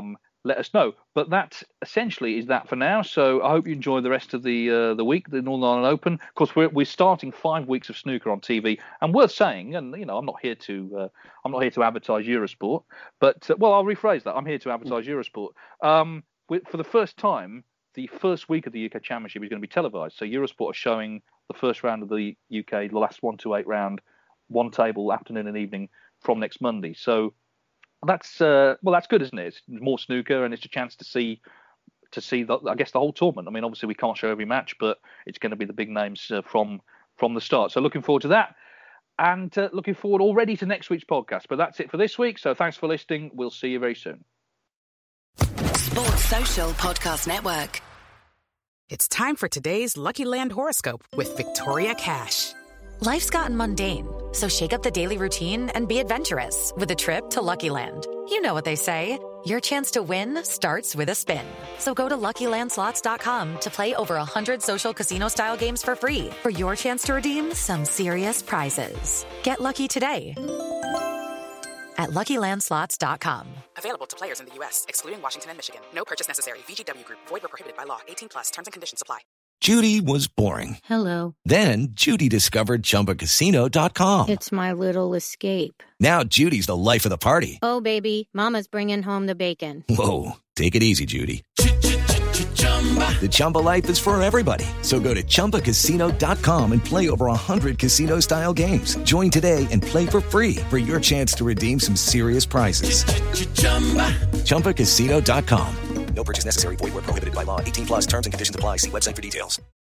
Speaker 6: let us know. But that essentially is that for now. So I hope you enjoy the rest of the week, the Northern Ireland Open. Of course, we're starting 5 weeks of snooker on TV, and worth saying. And I'm not here to advertise Eurosport, but I'll rephrase that. I'm here to advertise Eurosport. For the first time, the first week of the UK Championship is going to be televised. So Eurosport are showing the first round of the UK, the last 1-to-8 round, one table, afternoon and evening from next Monday. So that's good, isn't it? It's more snooker, and it's a chance to see the whole tournament. I mean, obviously we can't show every match, but it's going to be the big names from the start. So looking forward to that, and looking forward already to next week's podcast. But that's it for this week. So thanks for listening. We'll see you very soon.
Speaker 9: Sports Social Podcast Network.
Speaker 10: It's time for today's Lucky Land horoscope with Victoria Cash.
Speaker 11: Life's gotten mundane, so shake up the daily routine and be adventurous with a trip to Lucky Land. You know what they say, your chance to win starts with a spin. So go to LuckyLandSlots.com to play over 100 social casino-style games for free for your chance to redeem some serious prizes. Get lucky today at LuckyLandSlots.com.
Speaker 10: Available to players in the U.S., excluding Washington and Michigan. No purchase necessary. VGW Group. Void where prohibited by law. 18+. Terms and conditions apply.
Speaker 12: Judy was boring.
Speaker 13: Hello.
Speaker 12: Then Judy discovered ChumbaCasino.com.
Speaker 13: It's my little escape.
Speaker 12: Now Judy's the life of the party.
Speaker 13: Oh, baby, mama's bringing home the bacon.
Speaker 12: Whoa, take it easy, Judy. The Chumba life is for everybody. So go to ChumbaCasino.com and play over 100 casino-style games. Join today and play for free for your chance to redeem some serious prizes. ChumbaCasino.com.
Speaker 14: No purchase necessary. Void where prohibited by law. 18+. Terms and conditions apply. See website for details.